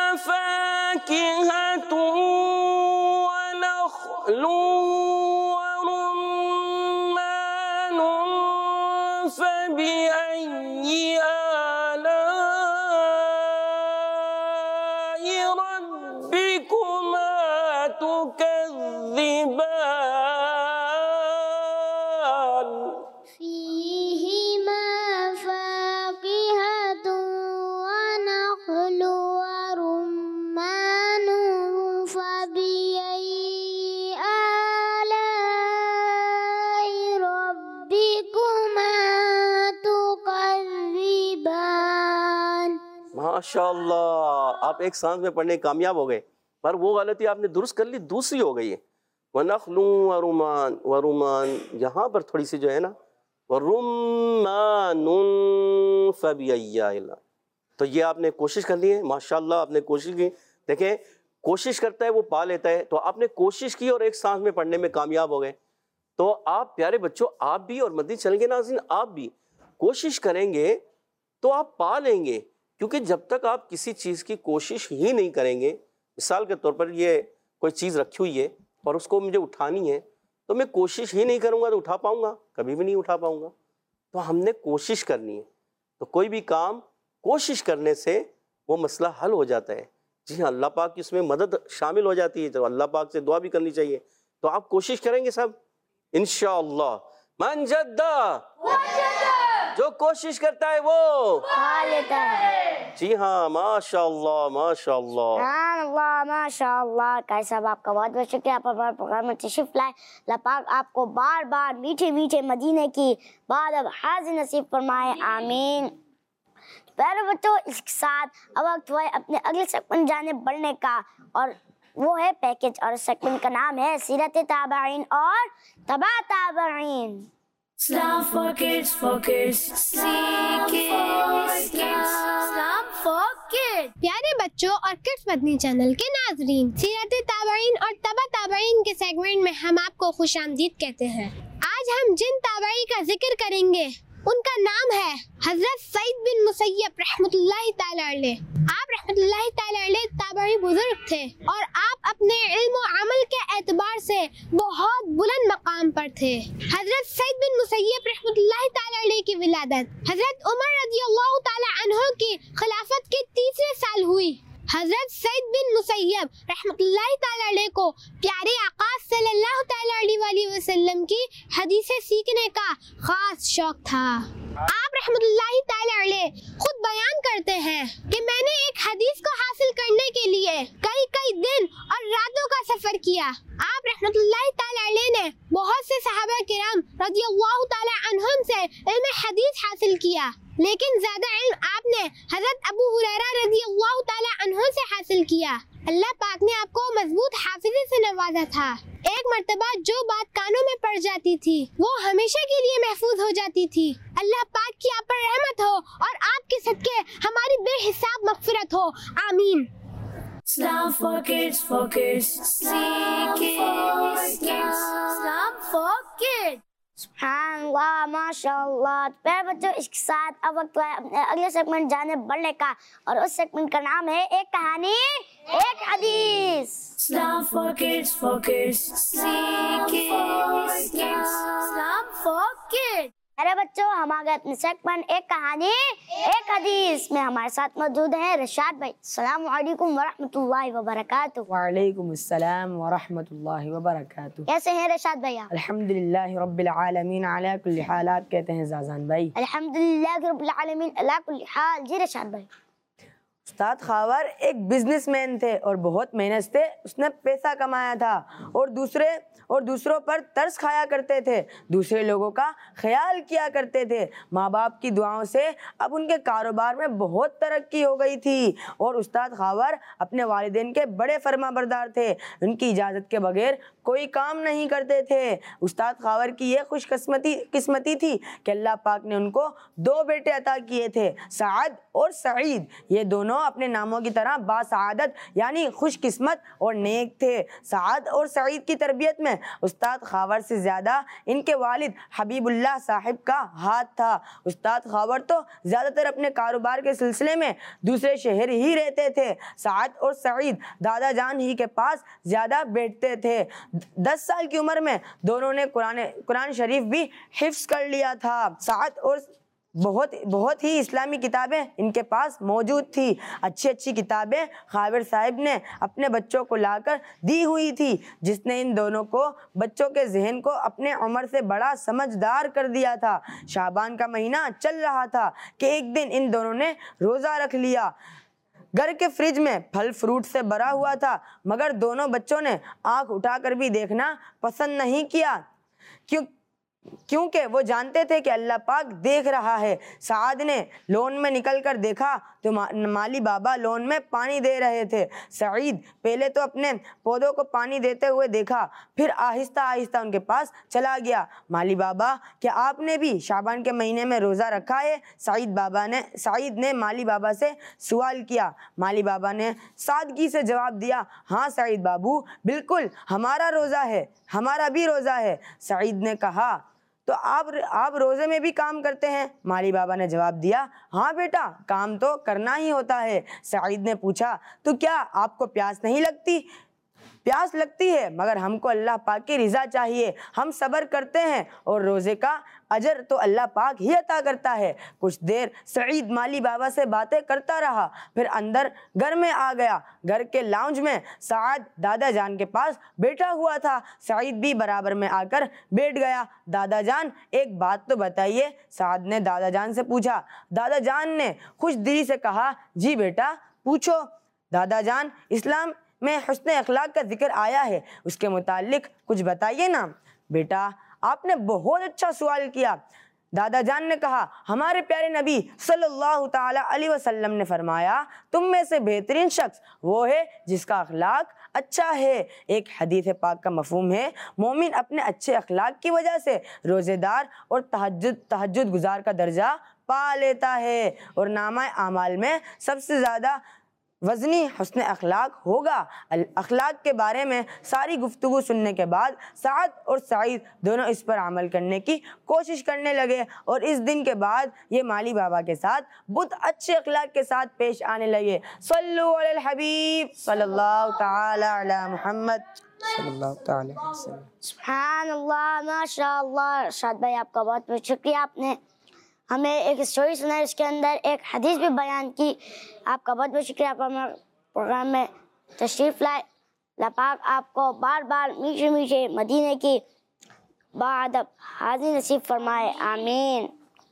फाकिहतुन व नखलुन व रुम्मान। फबिअय्यि आलाइ रब्बिकुमा तुकज़्ज़िबान। फीहिमा फाकिहतुन व नखलुन व रुम्मान। फबिअय्यि आलाइ माशाल्लाह, आप एक सांस में पढ़ने कामयाब हो गए, पर वो गलती आपने दुरुस्त कर ली, दूसरी हो गई है। वनखलू वरुमान, वरुमान यहाँ पर थोड़ी सी जो है ना, वरुमानुन फबिअय्या, तो ये आपने कोशिश कर ली है। माशाल्लाह, आपने कोशिश की। देखें, कोशिश करता है वो पा लेता है, तो आपने कोशिश की और एक सांस में पढ़ने में कामयाब हो गए। तो आप प्यारे बच्चों, आप भी और मदनी चैनल के नाज़रीन, आप भी कोशिश करेंगे तो आप पा लेंगे, क्योंकि जब तक आप किसी चीज़ की कोशिश ही नहीं करेंगे, मिसाल के तौर पर ये कोई चीज़ रखी हुई है और उसको मुझे उठानी है, तो मैं कोशिश ही नहीं करूँगा तो उठा पाऊँगा? कभी भी नहीं उठा पाऊँगा। तो हमने कोशिश करनी है, तो कोई भी काम कोशिश करने से वो मसला हल हो जाता है। जी हाँ, अल्लाह पाक की इसमें मदद शामिल हो जाती है, तो अल्लाह पाक से दुआ भी करनी चाहिए। तो आप कोशिश करेंगे सब इंशाअल्लाह। मन जद्दा, जो कोशिश करता है वो पा लेता है। जी हाँ, माशाअल्लाह माशाअल्लाह माशाअल्लाह। कायद साहब, आपका बहुत बहुत शुक्रिया, आप हमारे प्रोग्राम में तशरीफ लाए। अल्लाह पाक आपको बार बार मीठे मीठे मदीने की बाद अब हाजिर नसीब फरमाए, आमीन। प्यारे बच्चों, इसके साथ अब वक्त हुआ है अपने अगले सेगमेंट जाने बढ़ने का, और वो है पैकेज, और सेगमेंट का नाम है सीरत ताबईन और तबा ताबईन। Islam for kids, for kids. Islam for kids. प्यारे बच्चों और किड्स मदनी चैनल के नाजरीन, सीरत ताबईन और तबा ताबईन के सेगमेंट में हम आपको खुशामदीद कहते हैं। आज हम जिन ताबई का जिक्र करेंगे उनका नाम है हजरत सईद बिन मुसय्यब रहमतुल्लाहि तआला अलैह। आप रहमतुल्लाहि तआला अलैह ताबई बुजुर्ग थे और आप अपने इल्म और अमल के एतबार से बहुत बुलंद मकाम पर थे। हजरत सईद बिन मुसय्यब रहमतुल्लाहि तआला अलैह की विलादत हजरत उमर रज़ियल्लाहु तआला अन्हु की खिलाफत के तीसरे साल हुई। हजरत सईद बिन मुसय्यब रहमतुल्लाहि तआला अलैह को प्यारे आका सल्लल्लाहु तआला अलैहि वसल्लम की हदीसें सीखने का खास शौक था। आप रहमतुल्लाहि तआला अलैह खुद बयान करते हैं कि मैंने एक हदीस को हासिल करने के लिए कई कई दिन और रातों का सफर किया। आप रहमतुल्लाहि तआला अलैह ने बहुत से सहाबा किराम रज़ियल्लाहु तआला अन्हुम से इल्म हदीस हासिल किया, लेकिन ज्यादा इल्म आपने हजरत अबू हुरैरा रज़ियल्लाहु तआला अन्हु से हासिल किया। अल्लाह पाक ने आपको मजबूत हाफिजे से नवाजा था। एक मर्तबा जो बात कानों में पड़ जाती थी वो हमेशा के लिए महफूज हो जाती थी। अल्लाह पाक की आप पर रहमत हो और आपके सदके हमारी बेहिसाब मगफिरत हो, आमीन। Islam for kids, for kids. Islam for kids. सुभानअल्लाह, माशाअल्लाह। प्यारे बच्चों, इसके साथ अब वक्त हुआ है अपने अगले सेगमेंट जाने बढ़ने का, और उस सेगमेंट का नाम है एक कहानी एक हदीस। Islam for kids, for kids. Islam for kids. अरे बच्चों, हम आ गए अपने सेगमेंट एक कहानी एक हदीस में। हमारे साथ मौजूद हैं रशाद भाई। अस्सलाम वालेकुम वरहमतुल्लाहि वबरकातुहू। वालेकुम अस्सलाम वरहमतुल्लाहि वबरकातुहू। कैसे हैं रशाद भाई आप? अल्हम्दुलिल्लाहि रब्बिल आलमीन अला कुल्ली हाल। आप कहते हैं जाजान भाई? अल्हम्दुलिल्लाहि रब्बिल आलमीन अला कुल्ली हाल। जी रशाद भाई। उस्ताद खावर एक बिजनेसमैन थे और बहुत मेहनत से उसने पैसा कमाया था, और दूसरों पर तरस खाया करते थे, दूसरे लोगों का ख्याल किया करते थे। माँ बाप की दुआओं से अब उनके कारोबार में बहुत तरक्की हो गई थी, और उस्ताद खावर अपने वालिदैन के बड़े फरमाबरदार थे। उनकी इजाज़त के बगैर कोई काम नहीं करते थे। उस्ताद खावर की ये खुशकिस्मती थी कि अल्लाह पाक ने उनको दो बेटे अता किए थे, साद और सईद। ये दोनों अपने नामों की तरह बासआदत यानी खुशकिस्मत और नेक थे। साद और सईद की तरबियत में उस्ताद खावर से ज़्यादा इनके वालिद हबीबुल्लाह साहिब का हाथ था। उस्ताद खावर तो ज़्यादातर अपने कारोबार के सिलसिले में दूसरे शहर ही रहते थे। साद और सईद दादा जान ही के पास ज़्यादा बैठते थे। 10 साल की उम्र में दोनों ने कुरान शरीफ भी हिफ्स कर लिया था। साद और बहुत ही इस्लामी किताबें इनके पास मौजूद थी। अच्छी किताबें खावर साहिब ने अपने बच्चों को लाकर दी हुई थी, जिसने इन दोनों को बच्चों के जहन को अपने उम्र से बड़ा समझदार कर दिया था। शाबान का महीना चल रहा था कि एक दिन इन दोनों ने रोज़ा रख लिया। घर के फ्रिज में फल फ्रूट से भरा हुआ था, मगर दोनों बच्चों ने आंख उठाकर भी देखना पसंद नहीं किया, क्योंकि वो जानते थे कि अल्लाह पाक देख रहा है। साद ने लोन में निकलकर देखा तो माली बाबा लोन में पानी दे रहे थे। सईद पहले तो अपने पौधों को पानी देते हुए देखा, फिर आहिस्ता आहिस्ता उनके पास चला गया। माली बाबा, क्या आपने भी शाबान के महीने में रोज़ा रखा है? सईद ने माली बाबा से सवाल किया। माली बाबा ने सादगी से जवाब दिया, हाँ सईद बाबू, बिल्कुल हमारा रोज़ा है, हमारा भी रोज़ा है। सईद ने कहा, तो आप रोज़े में भी काम करते हैं? माली बाबा ने जवाब दिया, हाँ बेटा, काम तो करना ही होता है। सईद ने पूछा, तो क्या आपको प्यास नहीं लगती? प्यास लगती है, मगर हमको अल्लाह पाक की रिज़ा चाहिए। हम सब्र करते हैं और रोज़े का अजर तो अल्लाह पाक ही अता करता है। कुछ देर सईद माली बाबा से बातें करता रहा, फिर अंदर घर में आ गया। घर के लाउंज में साद दादा जान के पास बैठा हुआ था। सईद भी बराबर में आकर बैठ गया। दादा जान, एक बात तो बताइए, साद ने दादा जान से पूछा। दादा जान ने खुश दिली से कहा, जी बेटा, पूछो। दादा जान, इस्लाम में हुस्न अखलाक का जिक्र आया है, उसके मुतालिक कुछ बताइए ना। बेटा, आपने बहुत अच्छा सवाल किया। दादा जान ने कहा, हमारे प्यारे नबी सल्लल्लाहु ताला अलैहि वसल्लम ने फरमाया, तुम में से बेहतरीन शख्स वो है जिसका अखलाक अच्छा है। एक हदीस पाक का मफहूम है, मोमिन अपने अच्छे अखलाक की वजह से रोज़ेदार और तहज्जुद गुजार का दर्जा पा लेता है और नामा आमाल में सबसे ज़्यादा वज़नी हुस्न अखलाक होगा। अखलाक के बारे में सारी गुफ्तगू सुनने के बाद साद और सईद दोनों इस पर अमल करने की कोशिश करने लगे और इस दिन के बाद ये माली बाबा के साथ बहुत अच्छे अखलाक के साथ पेश आने लगे। सल्लु अलल हबीब सल्लल्लाहु ताला अला मुहम्मद सल्लल्लाहु ताला अलैहि वसल्लम। सुभानअल्लाह, माशाअल्लाह। शाद भाई, आपका बहुत बहुत शुक्रिया। आपने हमें एक स्टोरी सुनाई, उसके अंदर एक हदीस भी बयान की। आपका बहुत बहुत शुक्रिया। आप हमारे प्रोग्राम में तशरीफ़ लाए। अल्लाह पाक आपको बार बार मीठे मीठे मदीने की बाअदब हाज़िर नसीब फरमाए, आमीन।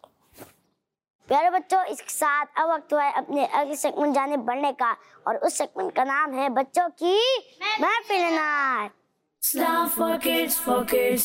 प्यारे बच्चों, इसके साथ अब वक्त हुआ है अपने अगले सेगमेंट जाने बढ़ने का, और उस सेगमेंट का नाम है बच्चों की महफिल नात। Islam for kids, for kids.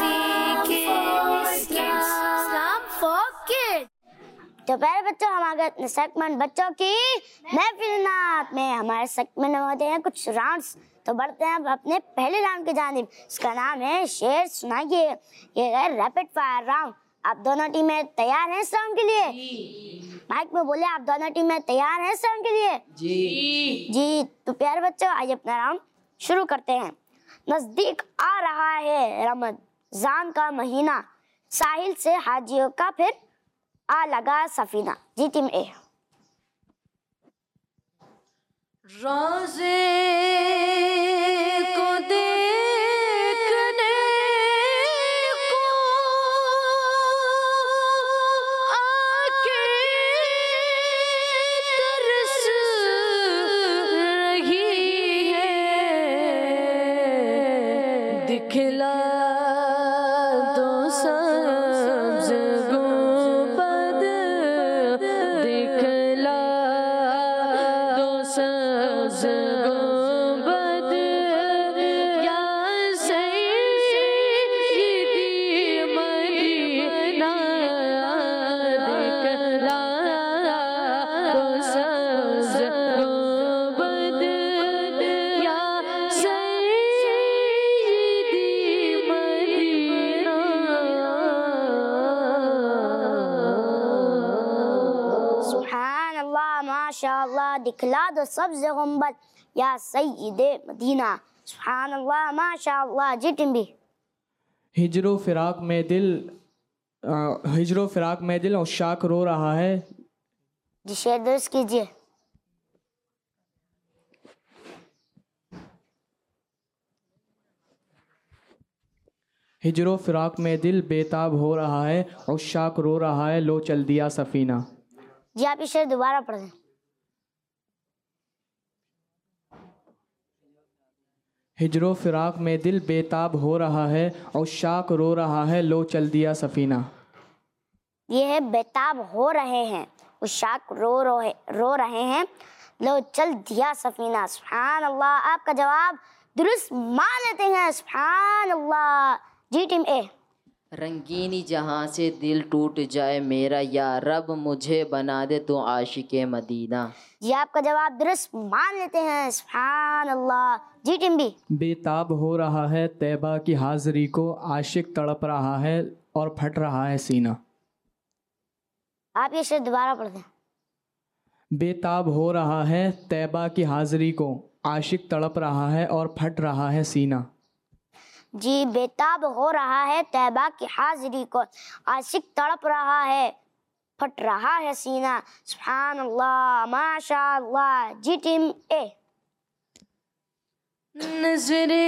Islam for kids. तो प्यारे बच्चों, हम आ गए अपने सेगमेंट बच्चों की महफिल नात में। हमारे सेगमेंट में होते हैं कुछ राउंड्स, तो बढ़ते हैं अब अपने पहले राउंड की जानिब। इसका नाम है शेर सुनाइए। ये है रैपिड फायर राउंड। आप दोनों टीमें तैयार हैं इस राउंड के लिए? माइक में बोले, आप दोनों टीमें तैयार हैं इस राउंड के लिए? जी। तो प्यारे बच्चों, आइए अपना राउंड शुरू करते हैं। नजदीक आ रहा है रमजान का महीना, साहिल से हाजियों का फिर आ लगा सफीना। जी टीम ए। रोज़े को देखने को आके तरस रही है, दिखला दो सब्ज़ गुंबद, दिखला दो सब्ज़ गुंबद, या सय्यदी मदीना, दिखला दो सब्ज़ गुंबद, या सय्यदी मदीना। सुभानअल्लाह, माशाअल्लाह। दिखला दो सब्ज़ गुंबद या सय्यदे मदीना। सुभानअल्लाह, माशाअल्लाह। जी टीम बी। हिजरो फिराक में दिल उशाक रो रहा है। जी शेर दुरुस्त कीजिए। हिजरो फिराक में दिल बेताब हो रहा है, उशाक रो रहा है, लो चल दिया सफीना। जी आप ये शेर दोबारा पढ़ दें। हिजरो फिराक में दिल बेताब हो रहा है, उशाक रो रहा है, लो चल दिया सफीना। ये है बेताब हो रहे हैं, उशाक रो रहे हैं, लो चल दिया सफीना। सुभान अल्लाह। आपका जवाब दुरुस्त मान लेते हैं। सुभान अल्लाह। जी टीम ए। रंगीनी जहाँ से दिल टूट जाए मेरा, या रब मुझे बना दे तो आशिक़े मदीना। जी आपका जवाब दुरुस्त मान लेते हैं, सुभान अल्लाह। जी टिम्बी। बेताब हो रहा है तैबा की हाज़री को, आशिक तड़प रहा है और फट रहा है सीना। आप ये शेर दोबारा पढ़ दें। बेताब हो रहा है तैबा की हाज़री को, आशिक तड़प रहा है और फट रहा है सीना। जी बेताब हो रहा है तैबा की हाज़री को, आशिक तड़प रहा है फट रहा है सीना। सुभान अल्लाह, माशा अल्लाह। जी टीम ए। नजरे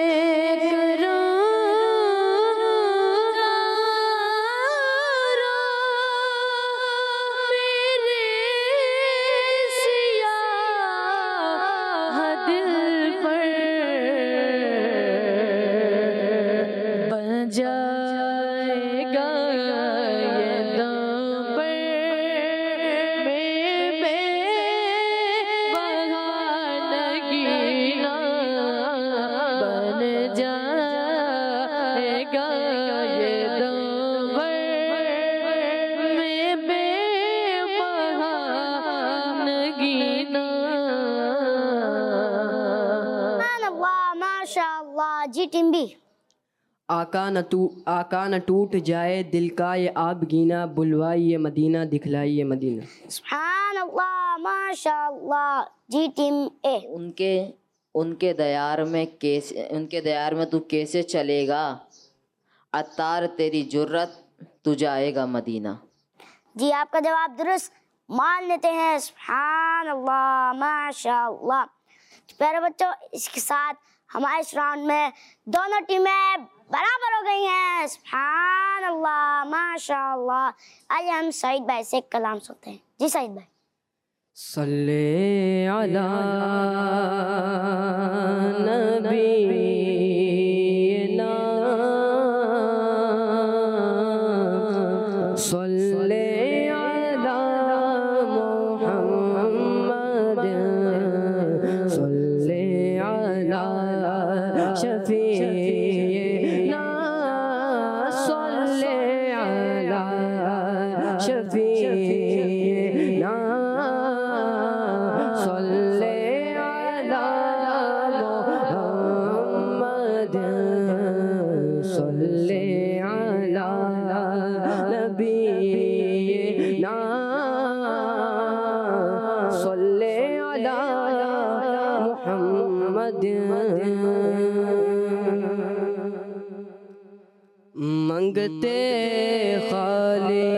जी टिम्बी। आका न टूट जाए दिल का ये आबगीना, बुलवाइए मदीना दिखलाइए मदीना। सुभान अल्लाह, माशाअल्लाह। जी टीम ए। उनके दयार में तू कैसे चलेगा, अतार तेरी जुर्रत तू जाएगा मदीना। जी आपका जवाब दुरुस्त मान लेते हैं, सुभान अल्लाह, माशाअल्लाह। प्यारे बच्चों, इसके साथ हमारे इस राउंड में दोनों टीमें बराबर हो गई हैं। सुभान अल्लाह, माशाअल्लाह। आइए हम सईद भाई से कलाम सुनते हैं। जी सईद भाई। सल्ले अला नबीना सल्ले अला मुहम्मद सल्ले अला शफीना सल्ले अला शफीना सल्ले अला मुहम्मद सल्ले अला नबीना सल्ले अला मुहम्मद। मंगते खाली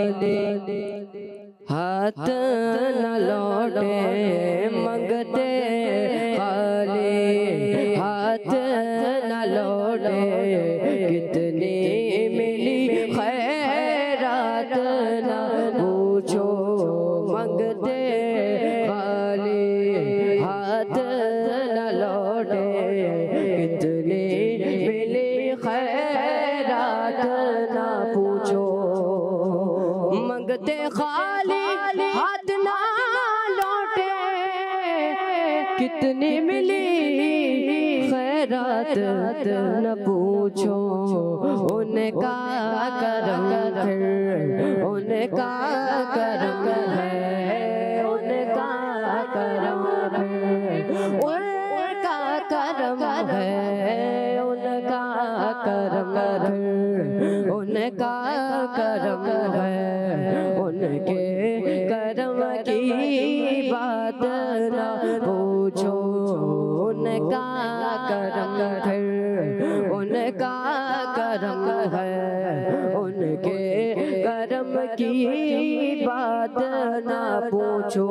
हाथ न लौटे, मंगते खाली हाथ न लौटे, कितनी मिली खैरात न पूछो। मंगते खाली हाथ न लौटे, कितनी मिली खैरात न पूछो। मंगते खाली हाथ ना लौटे, कितनी मिली खैरात न पूछो। उनका करम फिर उनका करम है, उनका करम फिर उनका करम है, उनका करम फिर उनका करम है। उनके करम की बात न पूछो। उनका करम फिर उनका करम है, उनके करम की बात न पूछो।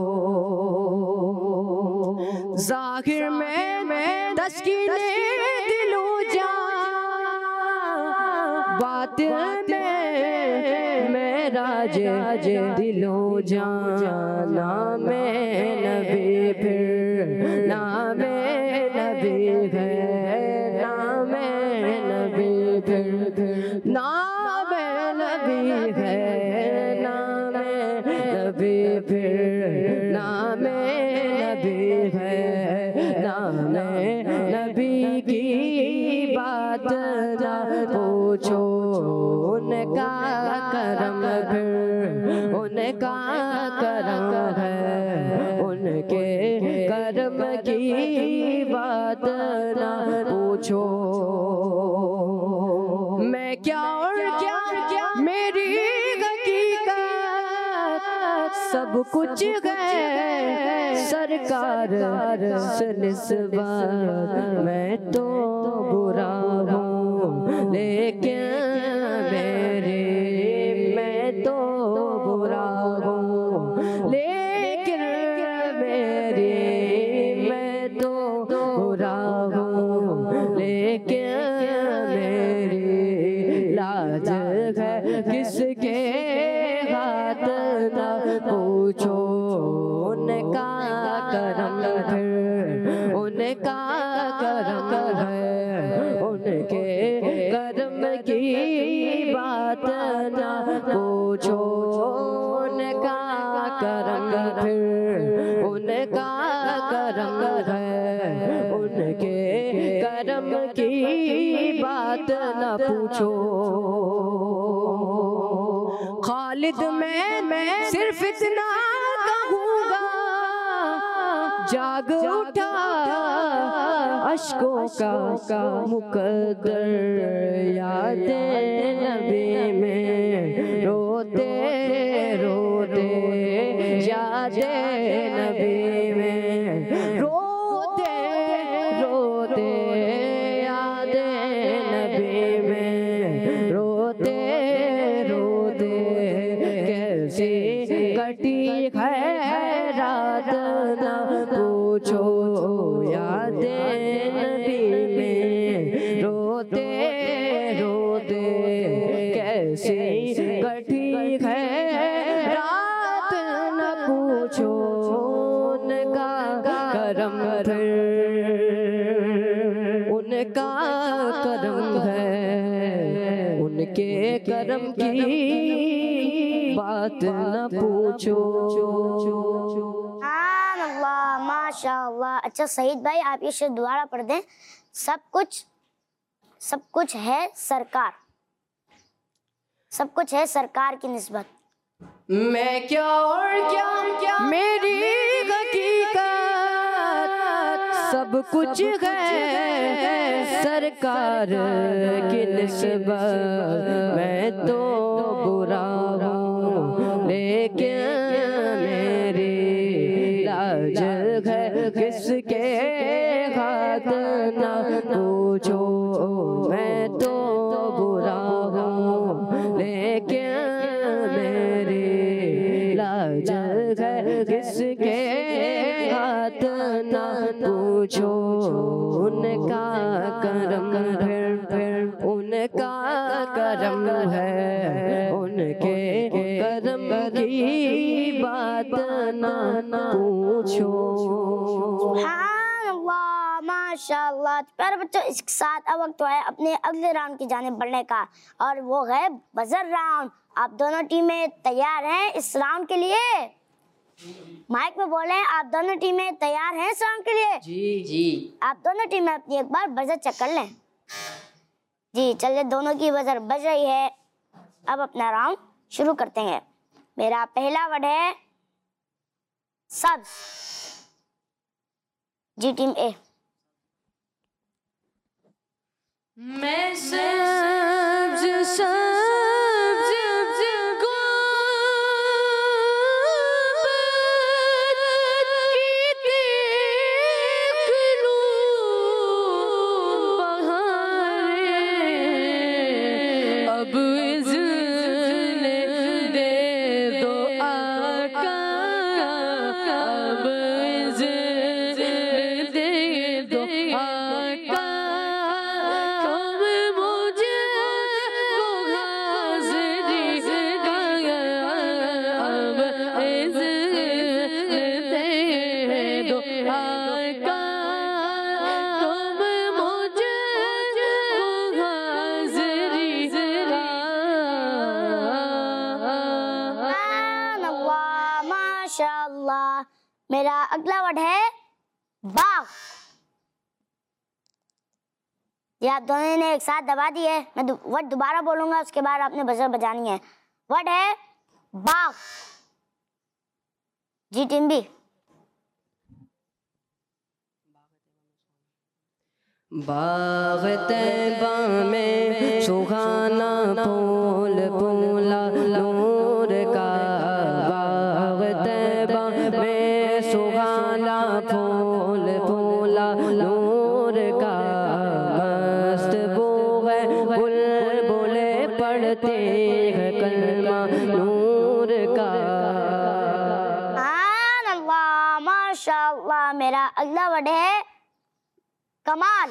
जाहिर में तस्कीने दिलो जा, बात राज दिलो जाना में नबी फिर नाम नबी है, नाम नबी फिर नाम नबी है, नाम नबी फिर नाम नबी है। नाम नबी की बात न पूछो। उनका करम फिर उनका करम है, उनके करम की बात ना पूछो। मैं क्या और क्या मेरी हकीकत सब कुछ है सरकार से निस्बत। मैं तो बुरा हूँ लेकिन मैं तो बुरा हूँ लेकिन मैं तो बुरा हूँ लेकिन मेरी लाज है किसके हाथ ना पूछो। उनका करम फिर उनका करम है, उनके करम की बात ना पूछो। उनका करम फिर उनका करम है, उनके करम की बात ना पूछो। खालिद मैं सिर्फ इतना कहूँगा, जाग उठा अश्कों का मुकद्दर, यादें नबी में रोते रोते, यादें नबी में रोते रोते, यादें नबी में रोते रोते। कैसी कटी है रात ना पूछो, यादें नबी में रोते रोते। कैसी कटी है रात न पूछो। उनका करम फिर उनका करम है, उनके करम की बात न पूछो। अल्लाह माशाअल्लाह। अच्छा सईद भाई आप ये शेर दोबारा पढ़ दें। सब कुछ है सरकार, सब कुछ है सरकार की निस्बत। मैं क्या और क्या मेरी हकीकत सब कुछ है सरकार की निस्बत। मैं तो बुरा हूँ लेकिन मेरी लाज है किसके हाथ ना पूछो। मैं तो बुरा हूँ लेकिन मेरी लाज है किसके हाथ ना पूछो। उनका करम फिर उनका करम है, उनके करम की बात ना पूछो। सुभानअल्लाह माशाअल्लाह। प्यारे बच्चों इसके साथ अब वक्त है अपने अगले राउंड की जानिब बढ़ने का, और वो है बजर राउंड। आप दोनों टीमें तैयार हैं इस राउंड के लिए? माइक में बोले आप दोनों टीमें तैयार हैं इस राउंड के लिए? जी जी। आप दोनों टीमें अपनी एक बार बजर चेक कर लें। जी चलिए, दोनों की बजर बज रही है। अब अपना राउंड शुरू करते हैं। मेरा पहला वर्ड है सब्ज। जी टीम ए। मैं सब्ज सब्ज माशाअल्लाह। मेरा अगला वर्ड है बाग। जी आप दोनों ने एक साथ दबा दी है। मैं वर्ड दोबारा बोलूंगा, उसके बाद आपने बजर बजानी है। वर्ड है बाग। जी टीम बी। बाग तैबा में सुहाना फूल फूला नूर का, बाग तैबा में सुहाना फूल फूला नूर का, मस्त बू है बुलबुले पढ़ते हैं कलमा नूर का। अल्लाह माशाअल्लाह। मेरा अगला वर्ड है कमाल।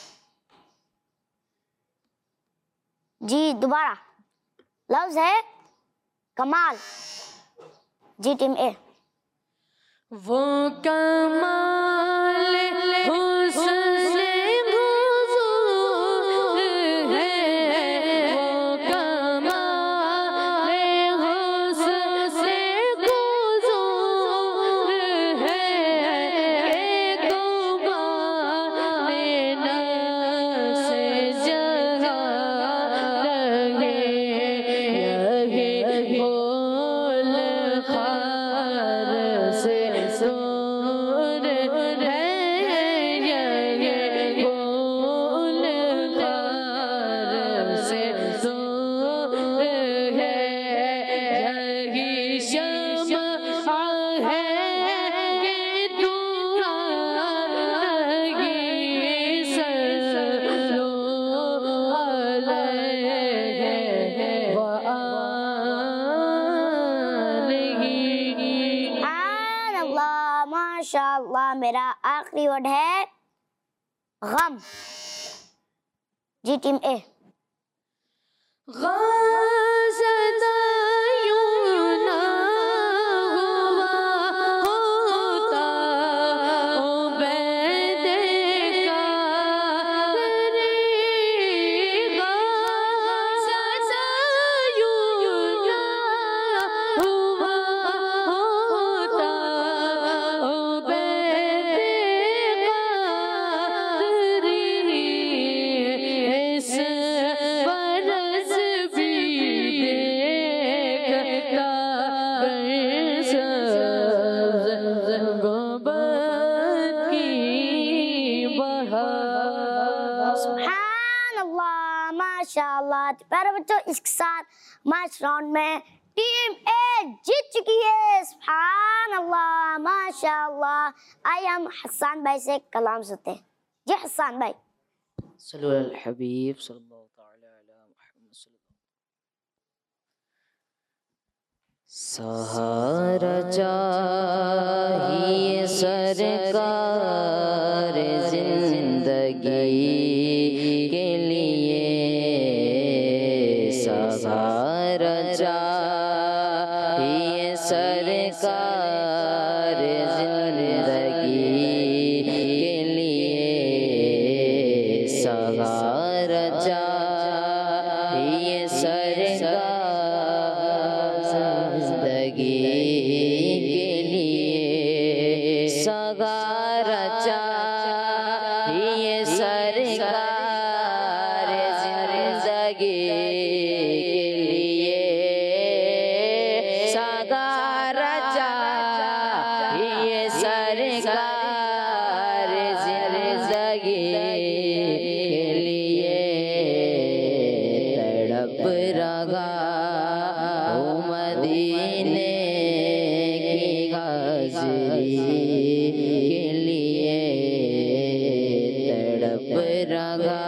जी दोबारा लफ्ज है कमाल। जी टीम ए। वो कमाल हुस्न हुजूर है, वो कमाल हुस्न हुजूर है, एक बार नफ्स जहाँ रहे बोल खार से दूर है, बोल खार से दूर है, यही शम्आ है कि दुआ लगी सल्लो अलैहि व आलिहि। अल्लाह माशाअल्लाह। मेरा आखिरी वर्ड है गम। जी टीम ए। ग़ज़दा यूं ना हुआ होता उबैद का तरीक़ा, ग़ज़दा यूं ना हुआ होता उबैद का तरीक़ा, इस बरस भी देखता गुंबद की बहार। सुभान अल्लाह माशाअल्लाह। तो प्यारे बच्चों, इसके साथ मैच राउंड में टीम ए जीत चुकी है। सुभान अल्लाह माशाअल्लाह। आइए हम हसन भाई से कलाम सुनते हैं। जी हसन भाई। सल्लु अल हबीब सल्लल्लाहु तआला अला मुहम्मद सहारा चाहिए सरकार जिंदगी के लिए, सहारा चाहिए सरकार जिंदगी के लिए, सहारा चाहिए सरकार जिंदगी के लिए, सहारा चाहिए सरकार जिंदगी के लिए, सहारा चाहिए सरकार जिंदगी के लिए, तड़प रहा हूँ मदीने की हाज़िरी के लिए, तड़प रहा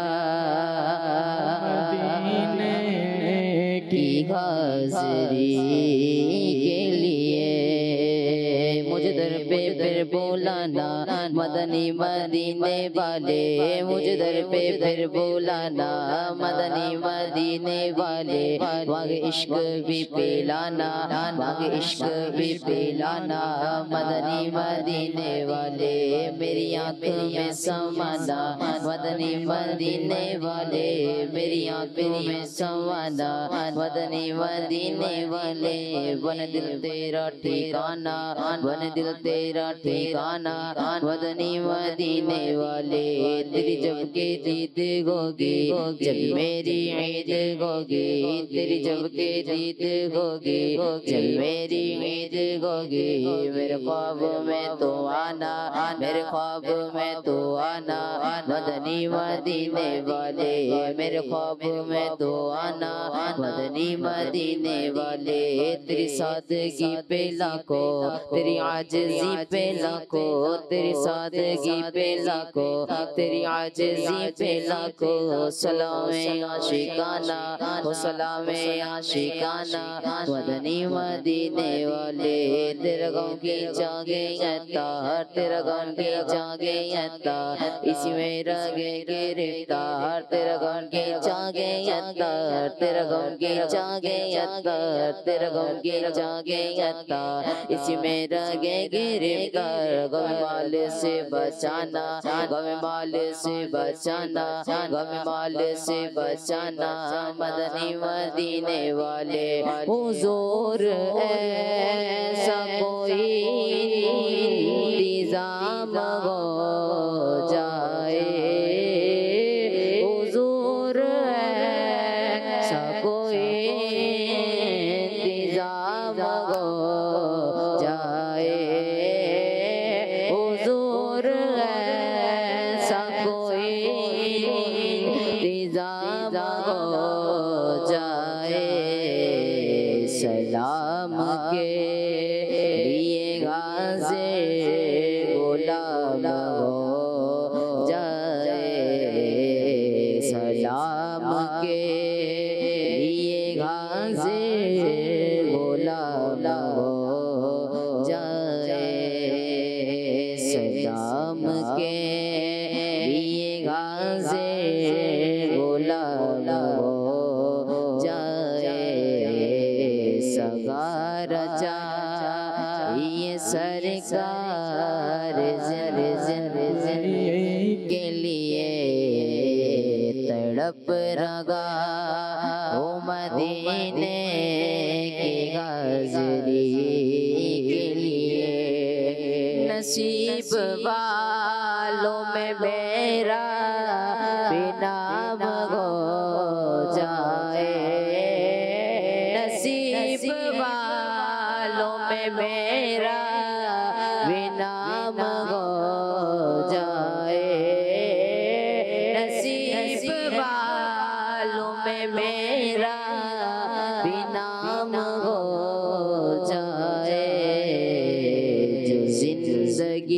मदीने की हाज़िरी के लिए, मुझे दर पे फिर बुलाना मदनी मदीने वाले, मुझे दर पे फिर बुलाना मदनी मदीने वाले, वहाँ के इश्क भी पिलाना, वहाँ के इश्क भी पिलाना मदनी मदीने वाले, मेरी आंखों में समाना मदनी मदीने वाले, मेरी आंखों में समाना मदनी मदीने वाले, बन दिल तेरा ठिकाना, बन दिल तेरा तेरा ठिकाना मदनी मदीने वाले तेरी जब के जीत होगी जब मेरी ईद होगी तेरी जब के जीत होगी जब मेरी ईद होगी मेरे ख्वाब में तो आना मेरे ख्वाब में तो आना मदनी मदीने वाले मेरे ख्वाब में तो आना मदनी मदीने वाले तेरी सादगी पे लाखों तेरी आजिज़ी पे लाखों तेरी सादगी पे लाखों तेरी आजिज़ी पे लाखों सलामे आशिकाना हो सलामे आशिकाना मदनी मदीने वाले तेरा गाँव की जागे अतार तेरा गाँव की जागे अतार इसी में रगे गिरफ्तार तेरा गाँव की जागे अतार तेरा गाँव की जागे अतार तेरा गाँव की जागे अतार इसी में रगे गिरफ्तार गम माल से बचाना गम माल से बचाना गम माल से बचाना मदनी मदीने वाले हुजूर ऐसा कोई इंतजाम हो जाए हुजूर ऐसा कोई इंतजाम हो जाए हुजूर ऐसा कोई इंतजाम हो जाए सलाम के लिए गाज़े गुलाम हो जाए सलाम के लिए गाज़े गुलाम हो जाए सलाम के लिए गाज़े गुलाम हो जाए सगार जा ये सरकार जर के लिए तड़प रगा ओ मदीने की गाजरी के लिए नसीब वालों में मेरा बिनाम हो जाए नसीब वालों में मेरा बिनाम हो जाए नसीब वालों में मेरा बिनाम हो जाए जो जिंदगी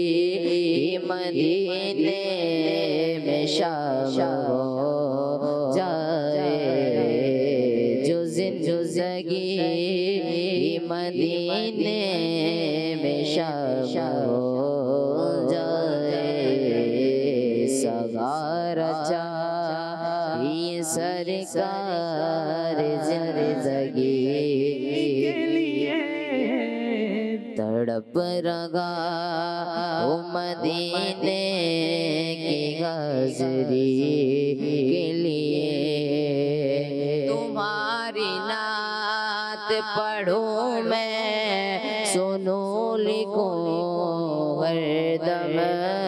मदीने में शामिल हो जाए जो जिंदगी मदीने में शामिल हो जाए सगार चाहिए सरकार जिंदगी के लिए तड़प रगा ओ मदीने की गाजरी के लिए तुम्हारी नात पढ़ूं मैं सुनूं लिखूं हरदम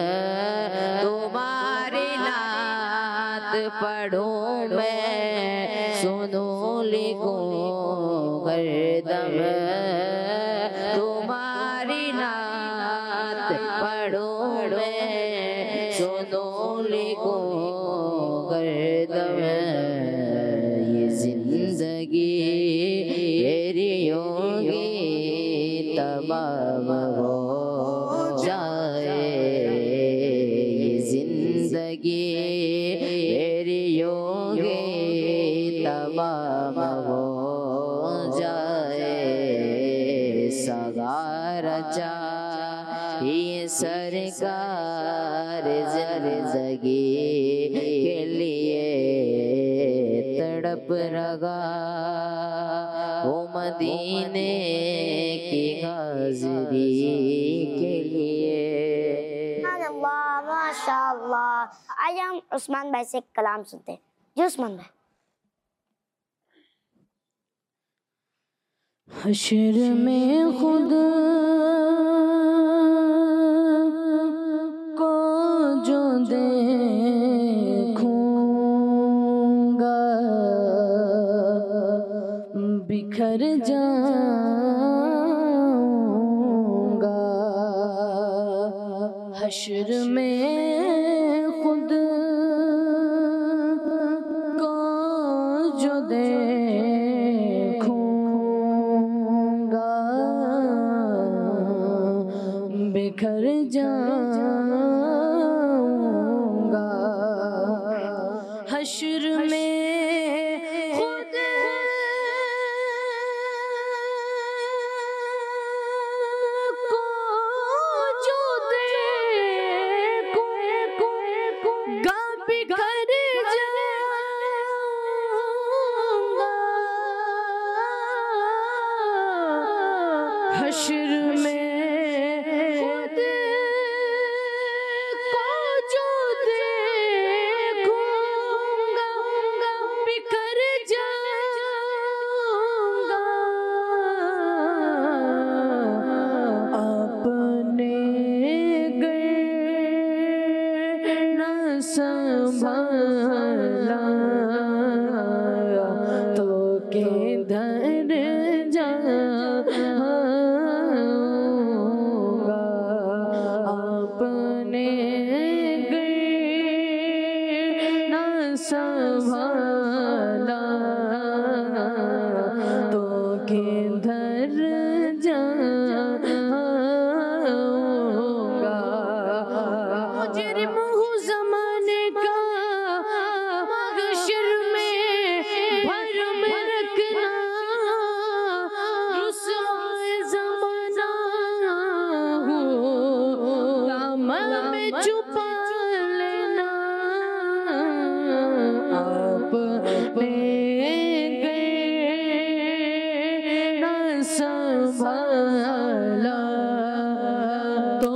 तुम्हारी नात पढ़ूं मैं सुनूं लिखूं हरदम तुम्हारी नात पढ़ूं मैं सुनूं लिखूं हरदम ये जिंदगी मेरी होगी तमाम हो जाए ये जिंदगी मेरी होगी तमाम हो जाए सगार चाहिए सरकार जिंदगी के लिए तड़प रगा ओ मदीने की हाज़िरी के लिए माशाअल्लाह। आइए हम उस्मान भाई से कलाम सुनते हैं। जी उस्मान भाई। हश्र में खुद बिखर जाऊंगा हश्र में खुद को जो देखूंगा बिखर जाऊंगा हश्र में खुद को जो देखूंगा बिखर जाऊंगा हश्र में खुद को जो देखूंगा बिखर जाऊंगा अपने गर न संभाला तो किधर जाऊंगा अपने गर न संभाला तो किधर जाऊंगा मुजरिम हूँ ज़माने का महशर में भरम रखना रुसवाए ज़माना हूँ दामन में छुपा लेना अपने गर न संभाला तो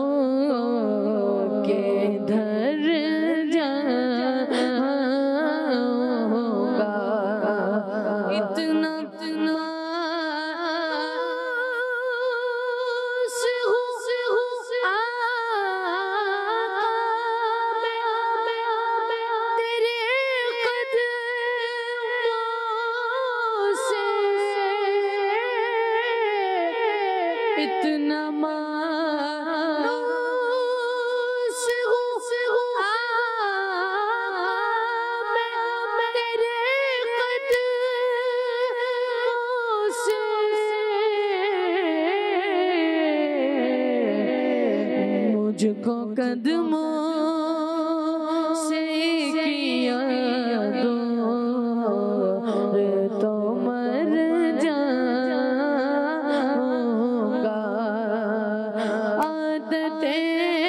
किधर जाऊंगा इतना से हूँ तेरे कदमों से इतना मायूस हूँ तेरे कदमों से मुझको कदमों से किया दूर तो मर जाऊंगा आदतें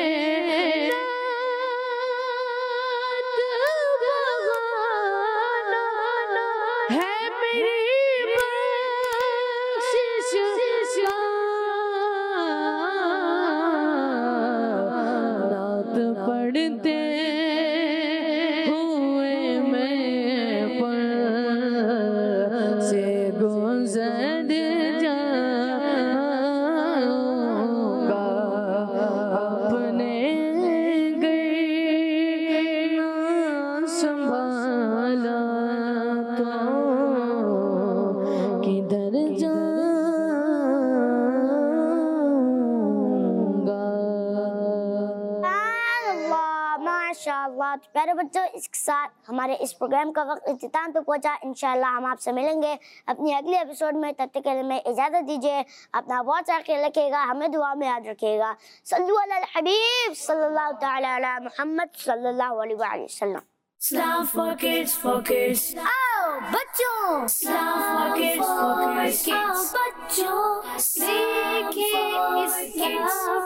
रात बहाना है मेरी बख्शिश का रात पढ़ते हुए मैं पर से गुजर जाऊंगा अपने गर न संभाला तो किधर जाऊंगा माशाअल्लाह। तो प्यारे बच्चों, इसके साथ हमारे इस प्रोग्राम का वक्त इख्तिताम पे पहुंचा। इंशाअल्लाह हम आपसे मिलेंगे अपनी अगले एपिसोड में। तब तक के लिए मैं इजाज़त दीजिए। अपना बहुत सारा ख्याल रखिएगा, हमें दुआ में याद रखिएगा। सल्लु अलल हबीब सल्लल्लाहु तआला अला मुहम्मद सल्लल्लाहु अलैहि वसल्लम। Islam for kids, for kids. आओ बच्चों, Islam for kids, for kids. आओ बच्चों, सीखे इस्लाम